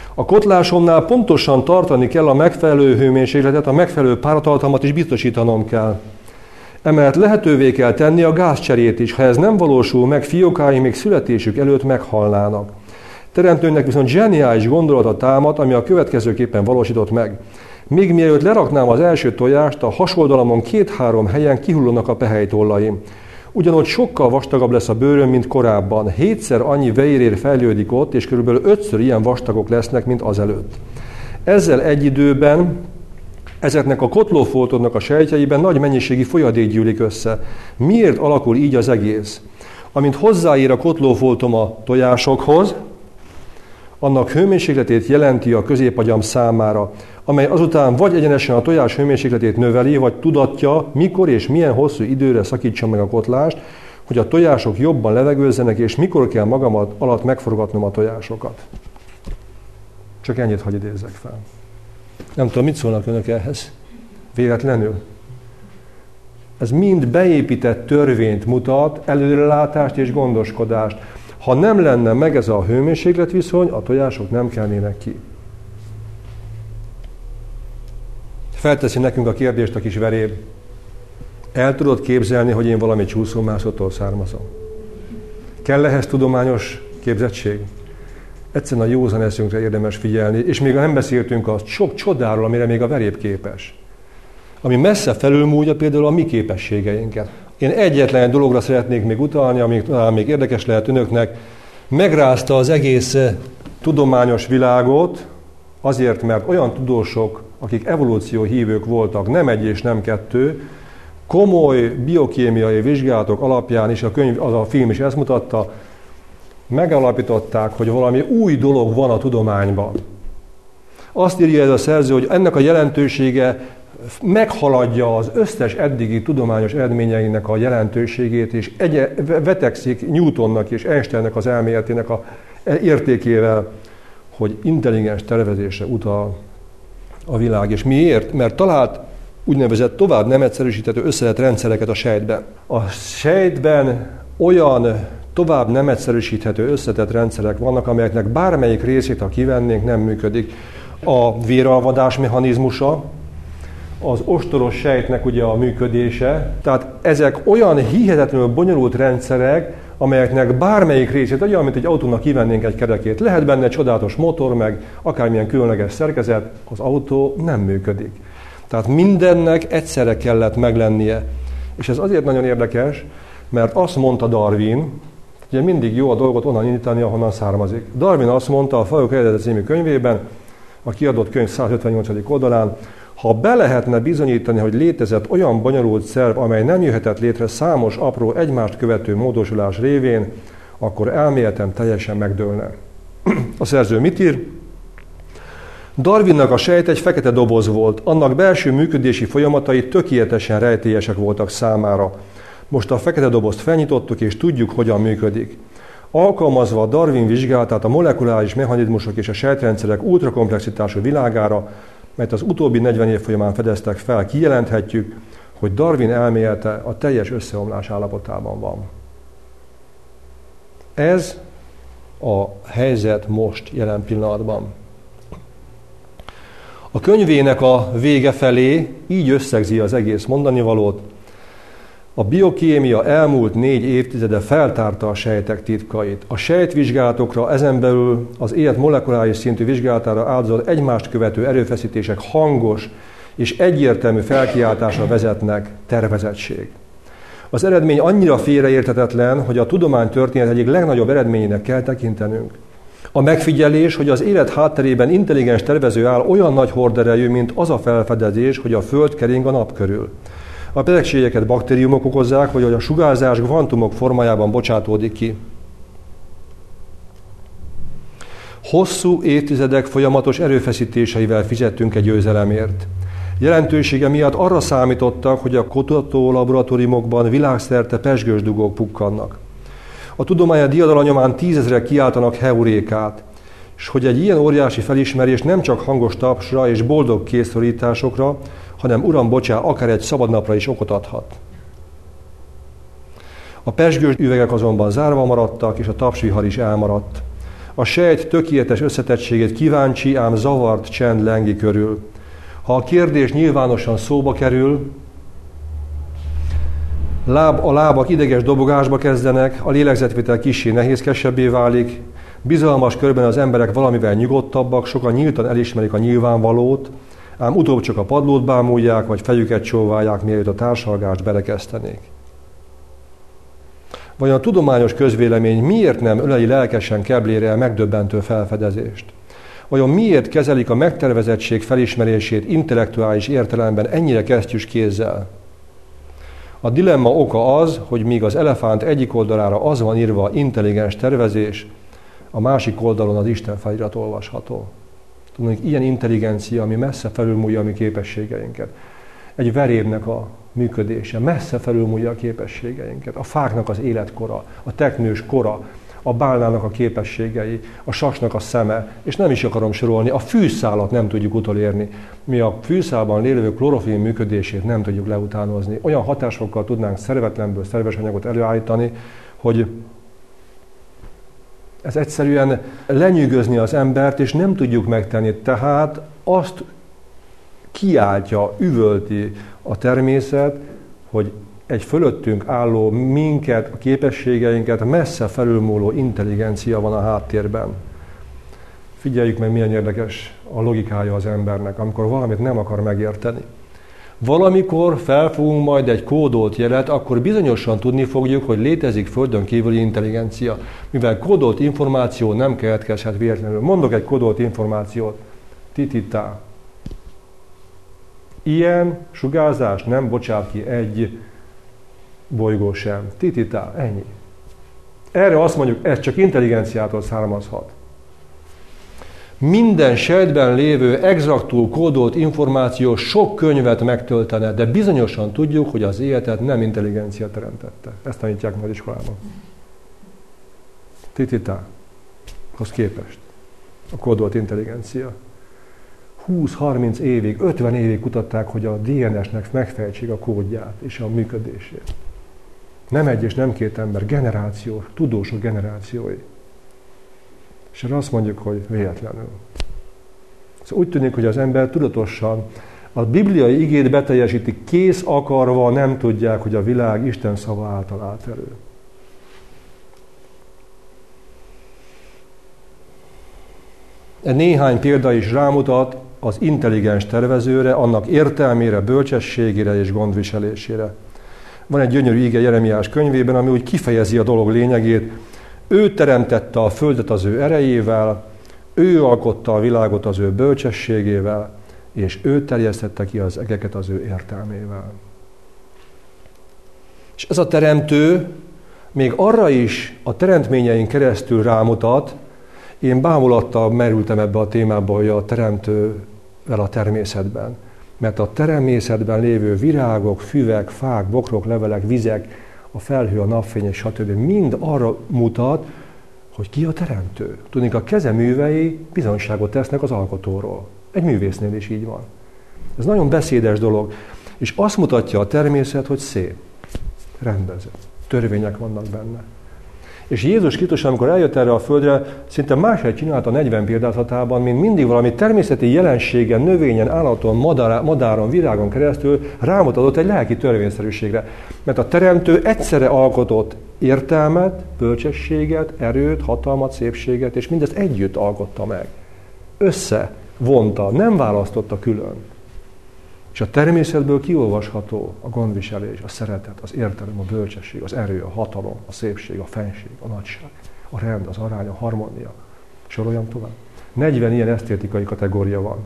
Speaker 1: A kotlásomnál pontosan tartani kell a megfelelő hőmérsékletet, a megfelelő páratartalmat is biztosítanom kell. Emellett lehetővé kell tenni a gázcserét is, ha ez nem valósul meg, fiókáim még születésük előtt meghalnának. Teremtőnek viszont zseniális gondolata támad, ami a következőképpen valósított meg. Még mielőtt leraknám az első tojást, a hasoldalamon két-három helyen kihullanak a pehelytollaim. Ugyanott sokkal vastagabb lesz a bőröm, mint korábban. Hétszer annyi vejérér fejlődik ott, és körülbelül ötször ilyen vastagok lesznek, mint azelőtt. Ezzel egy időben ezeknek a kotlófoltodnak a sejtjeiben nagy mennyiségi folyadék gyűlik össze. Miért alakul így az egész? Amint hozzáér a kotlófoltom a tojásokhoz, annak hőmérsékletét jelenti a középagyam számára, amely azután vagy egyenesen a tojás hőmérsékletét növeli, vagy tudatja, mikor és milyen hosszú időre szakítsa meg a kotlást, hogy a tojások jobban levegőzzenek, és mikor kell magam alatt megforgatnom a tojásokat. Csak ennyit hadd idézzek fel. Nem tudom, mit szólnak önök ehhez? Véletlenül? Ez mind beépített törvényt mutat, előrelátást és gondoskodást. Ha nem lenne meg ez a hőmérsékletviszony, a tojások nem kelnének ki. Felteszi nekünk a kérdést a kis veréb. El tudod képzelni, hogy én valami csúszómászottól származom? Kell ehhez tudományos képzettség? Egyszerűen a józan eszünkre érdemes figyelni, és még nem beszéltünk a sok csodáról, amire még a veréb képes. Ami messze felülmúlja például a mi képességeinket. Én egyetlen dologra szeretnék még utalni, ami talán még érdekes lehet önöknek. Megrázta az egész tudományos világot, azért, mert olyan tudósok, akik evolúció hívők voltak, nem egy és nem kettő, komoly biokémiai vizsgálatok alapján is, a könyv, az a film is ezt mutatta, megalapították, hogy valami új dolog van a tudományban. Azt írja ez a szerző, hogy ennek a jelentősége meghaladja az összes eddigi tudományos eredményeinek a jelentőségét, és egye, vetekszik Newtonnak és Einsteinnek az elméletének a értékével, hogy intelligens tervezésre utal a világ. És miért? Mert talált úgynevezett tovább nem egyszerűsíthető összetett rendszereket a sejtben. A sejtben olyan tovább nem egyszerűsíthető összetett rendszerek vannak, amelyeknek bármelyik részét, ha kivennénk, nem működik. A véralvadás mechanizmusa, az ostoros sejtnek ugye a működése, tehát ezek olyan hihetetlenül bonyolult rendszerek, amelyeknek bármelyik részét, olyan, mint egy autónak kivennénk egy kerekét. Lehet benne csodálatos motor, meg akármilyen különleges szerkezet, az autó nem működik. Tehát mindennek egyszerre kellett meglennie. És ez azért nagyon érdekes, mert azt mondta Darwin, ugye mindig jó a dolgot onnan indítani, ahonnan származik. Darwin azt mondta a Fajok eredete című könyvében, a kiadott könyv százötvennyolcadik oldalán, ha be lehetne bizonyítani, hogy létezett olyan bonyolult szerv, amely nem jöhetett létre számos apró egymást követő módosulás révén, akkor elméletem teljesen megdőlne. A szerző mit ír? Darwinnak a sejt egy fekete doboz volt, annak belső működési folyamatai tökéletesen rejtélyesek voltak számára. Most a fekete dobozt felnyitottuk, és tudjuk, hogyan működik. Alkalmazva a Darwin vizsgálatát a molekuláris mechanizmusok és a sejtrendszerek ultrakomplexitású világára, mert az utóbbi negyven év folyamán fedeztek fel, kijelenthetjük, hogy Darwin elmélete a teljes összeomlás állapotában van. Ez a helyzet most, jelen pillanatban. A könyvének a vége felé így összegzi az egész mondanivalót. A biokémia elmúlt négy évtizede feltárta a sejtek titkait. A sejtvizsgálatokra, ezen belül az élet molekuláris szintű vizsgálatára áldozott egymást követő erőfeszítések hangos és egyértelmű felkiáltásra vezetnek, tervezettség. Az eredmény annyira félreérthetetlen, hogy a tudománytörténet egyik legnagyobb eredményének kell tekintenünk. A megfigyelés, hogy az élet hátterében intelligens tervező áll, olyan nagy horderejű, mint az a felfedezés, hogy a Föld kering a nap körül. A betegségeket baktériumok okozzák, vagy hogy a sugárzás kvantumok formájában bocsátódik ki. Hosszú évtizedek folyamatos erőfeszítéseivel fizettünk egy győzelemért. Jelentősége miatt arra számítottak, hogy a kutató laboratóriumokban világszerte pezsgős dugók pukkannak. A tudomány diadala nyomán tízezrek kiáltanak heurékát, és hogy egy ilyen óriási felismerés nem csak hangos tapsra és boldog kézszorításokra, hanem uram, bocsá, akár egy szabad napra is okot adhat. A pezsgős üvegek azonban zárva maradtak, és a tapsvihar is elmaradt. A sejt tökéletes összetettségét kíváncsi, ám zavart csend lengi körül. Ha a kérdés nyilvánosan szóba kerül, láb, a lábak ideges dobogásba kezdenek, a lélegzetvétel kissé nehézkesebbé válik, bizalmas körben az emberek valamivel nyugodtabbak, sokan nyíltan elismerik a nyilvánvalót, ám utóbb csak a padlót bámulják, vagy fejüket csóválják, mielőtt a társalgást berekeztenék. Vajon a tudományos közvélemény miért nem öleli lelkesen keblére megdöbbentő felfedezést? Vajon miért kezelik a megtervezettség felismerését intellektuális értelemben ennyire kesztyűs kézzel? A dilemma oka az, hogy míg az elefánt egyik oldalára az van írva intelligens tervezés, a másik oldalon az Isten felirat olvasható. Tudunk, ilyen intelligencia, ami messze felülmúlja a mi képességeinket. Egy verévnek a működése messze felülmúlja a képességeinket. A fáknak az életkora, a teknős kora, a bálnának a képességei, a sasnak a szeme, és nem is akarom sorolni, a fűszálat nem tudjuk utolérni. Mi a fűszálban lévő klorofil működését nem tudjuk leutánozni. Olyan hatásokkal tudnánk szervetlenből szerves anyagot előállítani, hogy ez egyszerűen lenyűgözni az embert, és nem tudjuk megtenni. Tehát azt kiáltja, üvölti a természet, hogy egy fölöttünk álló minket, a képességeinket messze felülmúló intelligencia van a háttérben. Figyeljük meg, milyen érdekes a logikája az embernek, amikor valamit nem akar megérteni. Valamikor felfogunk majd egy kódolt jelet, akkor bizonyosan tudni fogjuk, hogy létezik földön kívüli intelligencia, mivel kódolt információ nem keletkezhet véletlenül. Mondok egy kódolt információt. Tititá. Ilyen sugárzás nem bocsát ki egy bolygó sem. Tititá, ennyi. Erre azt mondjuk, ez csak intelligenciától származhat. Minden sejtben lévő exaktul kódolt információ sok könyvet megtöltene, de bizonyosan tudjuk, hogy az életet nem intelligencia teremtette. Ezt tanítják nagy iskolában. Tititá. Hoz képest. A kódolt intelligencia. húsz-harminc évig, ötven évig kutatták, hogy a dé en es-nek megfejtsék a kódját és a működését. Nem egy és nem két ember, generáció, tudósok generációi. És erre azt mondjuk, hogy véletlenül. Szóval úgy tűnik, hogy az ember tudatosan a bibliai igét beteljesíti, kész akarva, nem tudják, hogy a világ Isten szava által állt elő. Néhány példa is rámutat az intelligens tervezőre, annak értelmére, bölcsességére és gondviselésére. Van egy gyönyörű ige Jeremiás könyvében, ami úgy kifejezi a dolog lényegét. Ő teremtette a földet az ő erejével, ő alkotta a világot az ő bölcsességével, és ő terjesztette ki az egeket az ő értelmével. És ez a teremtő még arra is a teremtményein keresztül rámutat. Én bámulattal merültem ebbe a témába, hogy a teremtővel a természetben. Mert a természetben lévő virágok, füvek, fák, bokrok, levelek, vizek, a felhő, a napfény és stb. Mind arra mutat, hogy ki a teremtő. Tudnék, a keze művei bizonyságot tesznek az alkotóról. Egy művésznél is így van. Ez nagyon beszédes dolog. És azt mutatja a természet, hogy szép, rendezett, törvények vannak benne. És Jézus Krisztus, amikor eljött erre a földre, szinte máshogy csinálta a negyven példázatában, mint mindig valami természeti jelenségen, növényen, állaton, madár, madáron, virágon keresztül rámutatott egy lelki törvényszerűségre. Mert a teremtő egyszerre alkotott értelmet, bölcsességet, erőt, hatalmat, szépséget, és mindezt együtt alkotta meg. Összevonta, nem választotta külön. És a természetből kiolvasható a gondviselés, a szeretet, az értelem, a bölcsesség, az erő, a hatalom, a szépség, a fenség, a nagyság, a rend, az arány, a harmónia. Soroljam tovább. negyven ilyen esztétikai kategória van.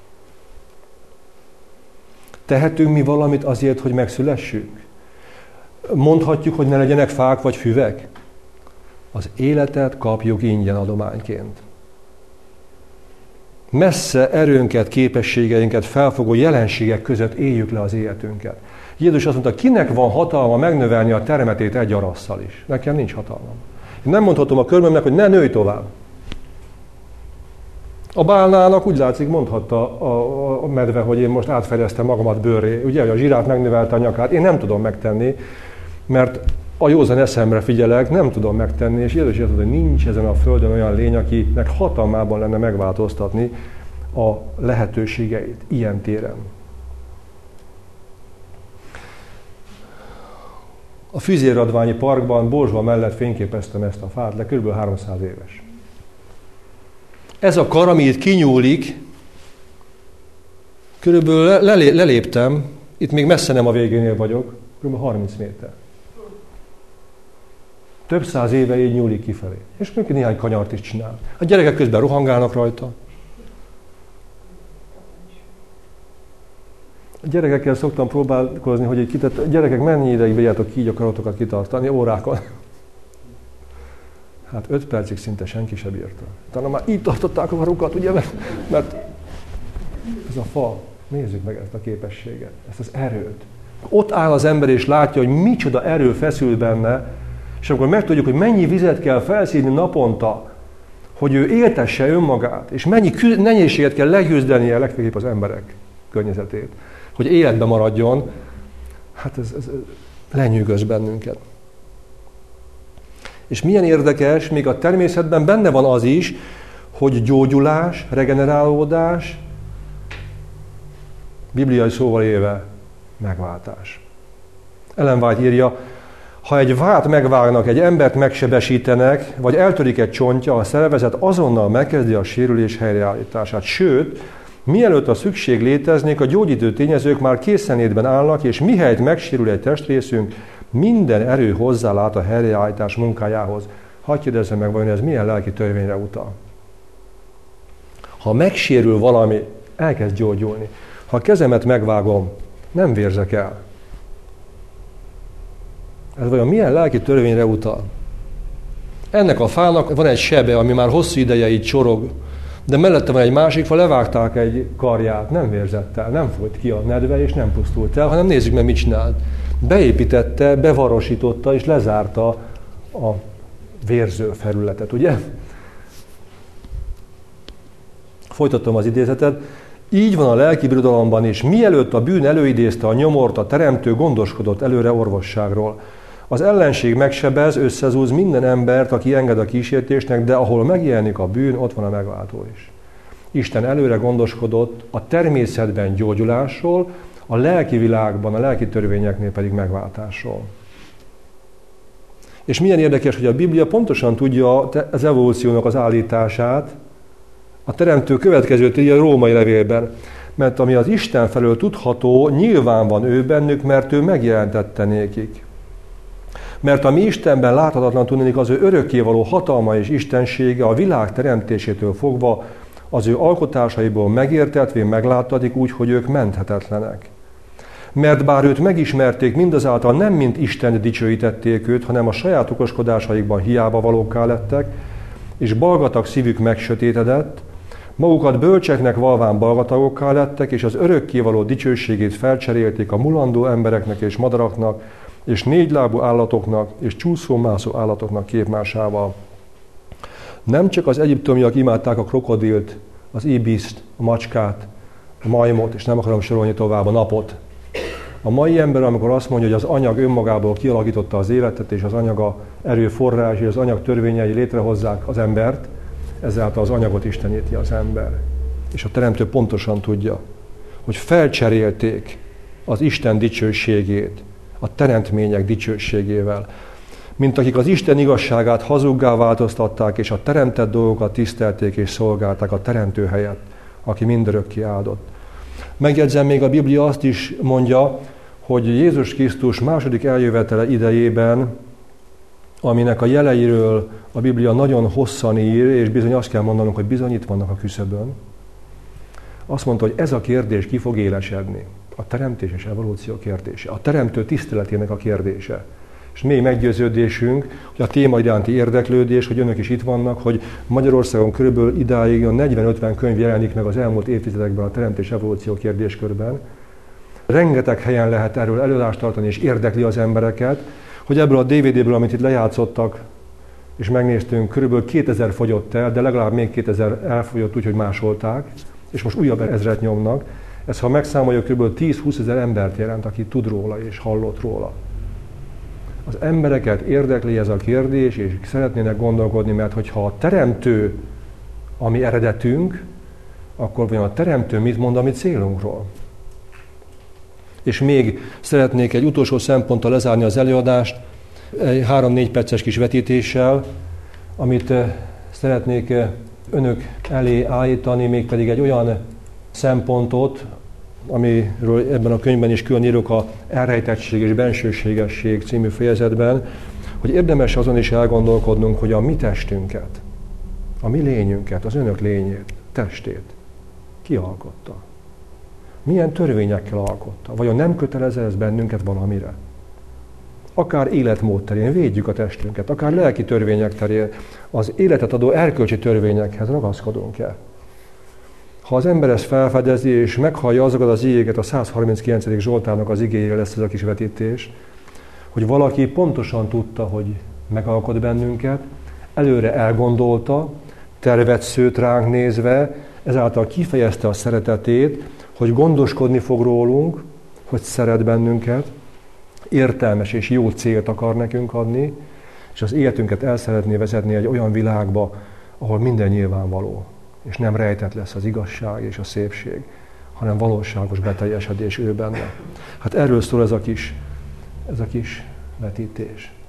Speaker 1: Tehetünk mi valamit azért, hogy megszülessünk? Mondhatjuk, hogy ne legyenek fák vagy füvek? Az életet kapjuk ingyen adományként. Messze erőnket, képességeinket felfogó jelenségek között éljük le az életünket. Jézus azt mondta, kinek van hatalma megnövelni a termetét egy arasszal is? Nekem nincs hatalmam. Én nem mondhatom a körmömnek, hogy ne nőj tovább. A bálnának úgy látszik, mondhatta a, a medve, hogy én most átfejeztem magamat bőrré. Ugye, hogy a zsiráf megnövelte a nyakát. Én nem tudom megtenni, mert a józan eszemre figyelek, nem tudom megtenni, és Jézus azt mondja, hogy nincs ezen a földön olyan lény, akinek hatalmában lenne megváltoztatni a lehetőségeit ilyen téren. A Füzérradványi Parkban, Borzsva mellett fényképeztem ezt a fát, de kb. háromszáz éves. Ez a kar, ami itt kinyúlik, körülbelül leléptem, itt még messze nem a végénél vagyok, kb. harminc méter. Több száz éve így nyúlik kifelé. És még néhány kanyart is csinál. A gyerekek közben rohangálnak rajta. A gyerekekkel szoktam próbálkozni, hogy egy kitett, a gyerekek mennyi ideig bírjátok így a karotokat kitartani, órákon. Hát öt percig szinte senki sem bírta. Talán már így tartották a karokat, ugye, mert, mert ez a fa, nézzük meg ezt a képességet, ezt az erőt. Ott áll az ember és látja, hogy micsoda erő feszül benne, és akkor megtudjuk, hogy mennyi vizet kell felszívni naponta, hogy ő éltesse önmagát, és mennyi nehézséget kell leküzdenie, legfőképp az emberek környezetét, hogy életben maradjon, hát ez, ez lenyűgöz bennünket. És milyen érdekes, még a természetben benne van az is, hogy gyógyulás, regenerálódás, bibliai szóval élve megváltás. Ellen White írja, ha egy vált megvágnak, egy embert megsebesítenek, vagy eltörik egy csontja, a szervezet azonnal megkezdi a sérülés helyreállítását. Sőt, mielőtt a szükség léteznék, a gyógyító tényezők már készenlétben állnak, és mihelyt megsérül egy testrészünk, minden erő hozzálát a helyreállítás munkájához. Hadd kérdezzem meg, vajon ez milyen lelki törvényre utal? Ha megsérül valami, elkezd gyógyulni. Ha a kezemet megvágom, nem vérzek el. Ez vajon milyen lelki törvényre utal? Ennek a fának van egy sebe, ami már hosszú ideje így csorog, de mellette van egy másik fa, levágták egy karját, nem vérzett el, nem folyt ki a nedve, és nem pusztult el, hanem nézzük meg, mit csinált. Beépítette, bevarosította, és lezárta a vérző felületet, ugye? Folytatom az idézetet. Így van a lelki birodalomban is. Mielőtt a bűn előidézte a nyomort, a teremtő gondoskodott előre orvosságról. Az ellenség megsebez, összezúz minden embert, aki enged a kísértésnek, de ahol megjelenik a bűn, ott van a megváltó is. Isten előre gondoskodott a természetben gyógyulásról, a lelki világban, a lelki törvényeknél pedig megváltásról. És milyen érdekes, hogy a Biblia pontosan tudja az evolúciónak az állítását, a teremtő következőt írja a római levélben, mert ami az Isten felől tudható, nyilván van ő bennük, mert ő megjelentette nékik. Mert ami Istenben láthatatlan tudnék, az ő örökkévaló hatalma és istensége a világ teremtésétől fogva az ő alkotásaiból megértetvén megláttatik úgy, hogy ők menthetetlenek. Mert bár őt megismerték, mindazáltal nem mint Isten dicsőítették őt, hanem a saját okoskodásaikban hiába valókká lettek, és balgatag szívük megsötétedett, magukat bölcseknek valván balgatagokká lettek, és az örökkévaló dicsőségét felcserélték a mulandó embereknek és madaraknak, és négylábú állatoknak, és csúszómászó állatoknak képmásával. Nem csak az egyiptomiak imádták a krokodilt, az ibiszt, a macskát, a majmot, és nem akarom sorolni tovább a napot. A mai ember, amikor azt mondja, hogy az anyag önmagából kialakította az életet, és az anyaga erőforrás, és az anyag törvényei létrehozzák az embert, ezáltal az anyagot isteníti az ember. És a teremtő pontosan tudja, hogy felcserélték az Isten dicsőségét a teremtmények dicsőségével, mint akik az Isten igazságát hazuggá változtatták, és a teremtett dolgokat tisztelték és szolgálták a teremtő helyett, aki mindörökké áldott. Megjegyzem, még a Biblia azt is mondja, hogy Jézus Krisztus második eljövetele idejében, aminek a jeleiről a Biblia nagyon hosszan ír, és bizony azt kell mondanunk, hogy bizony itt vannak a küszöbön, azt mondta, hogy ez a kérdés ki fog élesedni. A teremtés és evolúció kérdése. A teremtő tiszteletének a kérdése. És mély meggyőződésünk, hogy a téma iránti érdeklődés, hogy önök is itt vannak, hogy Magyarországon körülbelül idáig a negyven-ötven könyv jelenik meg az elmúlt évtizedekben a teremtés evolúció kérdéskörben. Rengeteg helyen lehet erről előadást tartani, és érdekli az embereket, hogy ebből a dé vé déből, amit itt lejátszottak, és megnéztünk, körülbelül kétezer fogyott el, de legalább még kétezer elfogyott úgy, hogy másolták, és most újabb ezret nyomnak. Ez, ha megszámoljuk, kb. tíz-húsz ezer embert jelent, aki tud róla és hallott róla. Az embereket érdekli ez a kérdés, és szeretnének gondolkodni, mert hogyha a teremtő a mi eredetünk, akkor vajon a teremtő mit mond a mi célunkról? És még szeretnék egy utolsó szemponttal lezárni az előadást, egy három-négy perces kis vetítéssel, amit szeretnék önök elé állítani, mégpedig egy olyan szempontot, amiről ebben a könyvben is külön írok, a elrejtettség és bensőségesség című fejezetben, hogy érdemes azon is elgondolkodnunk, hogy a mi testünket, a mi lényünket, az önök lényét, testét ki alkotta? Milyen törvényekkel alkotta? Vajon nem kötelezze ez bennünket valamire? Akár életmód terén védjük a testünket, akár lelki törvények terén, az életet adó erkölcsi törvényekhez ragaszkodunk-e? Ha az ember ezt felfedezi, és meghallja azokat az igéket, a száz harminckilencedik Zsoltárnak az igéjére lesz ez a kis vetítés, hogy valaki pontosan tudta, hogy megalkot bennünket, előre elgondolta, tervet szőtt ránk nézve, ezáltal kifejezte a szeretetét, hogy gondoskodni fog rólunk, hogy szeret bennünket, értelmes és jó célt akar nekünk adni, és az életünket el szeretné vezetni egy olyan világba, ahol minden nyilvánvaló, és nem rejtett lesz az igazság és a szépség, hanem valóságos beteljesedés ő benne. Hát erről szól ez a kis, ez a kis vetítés.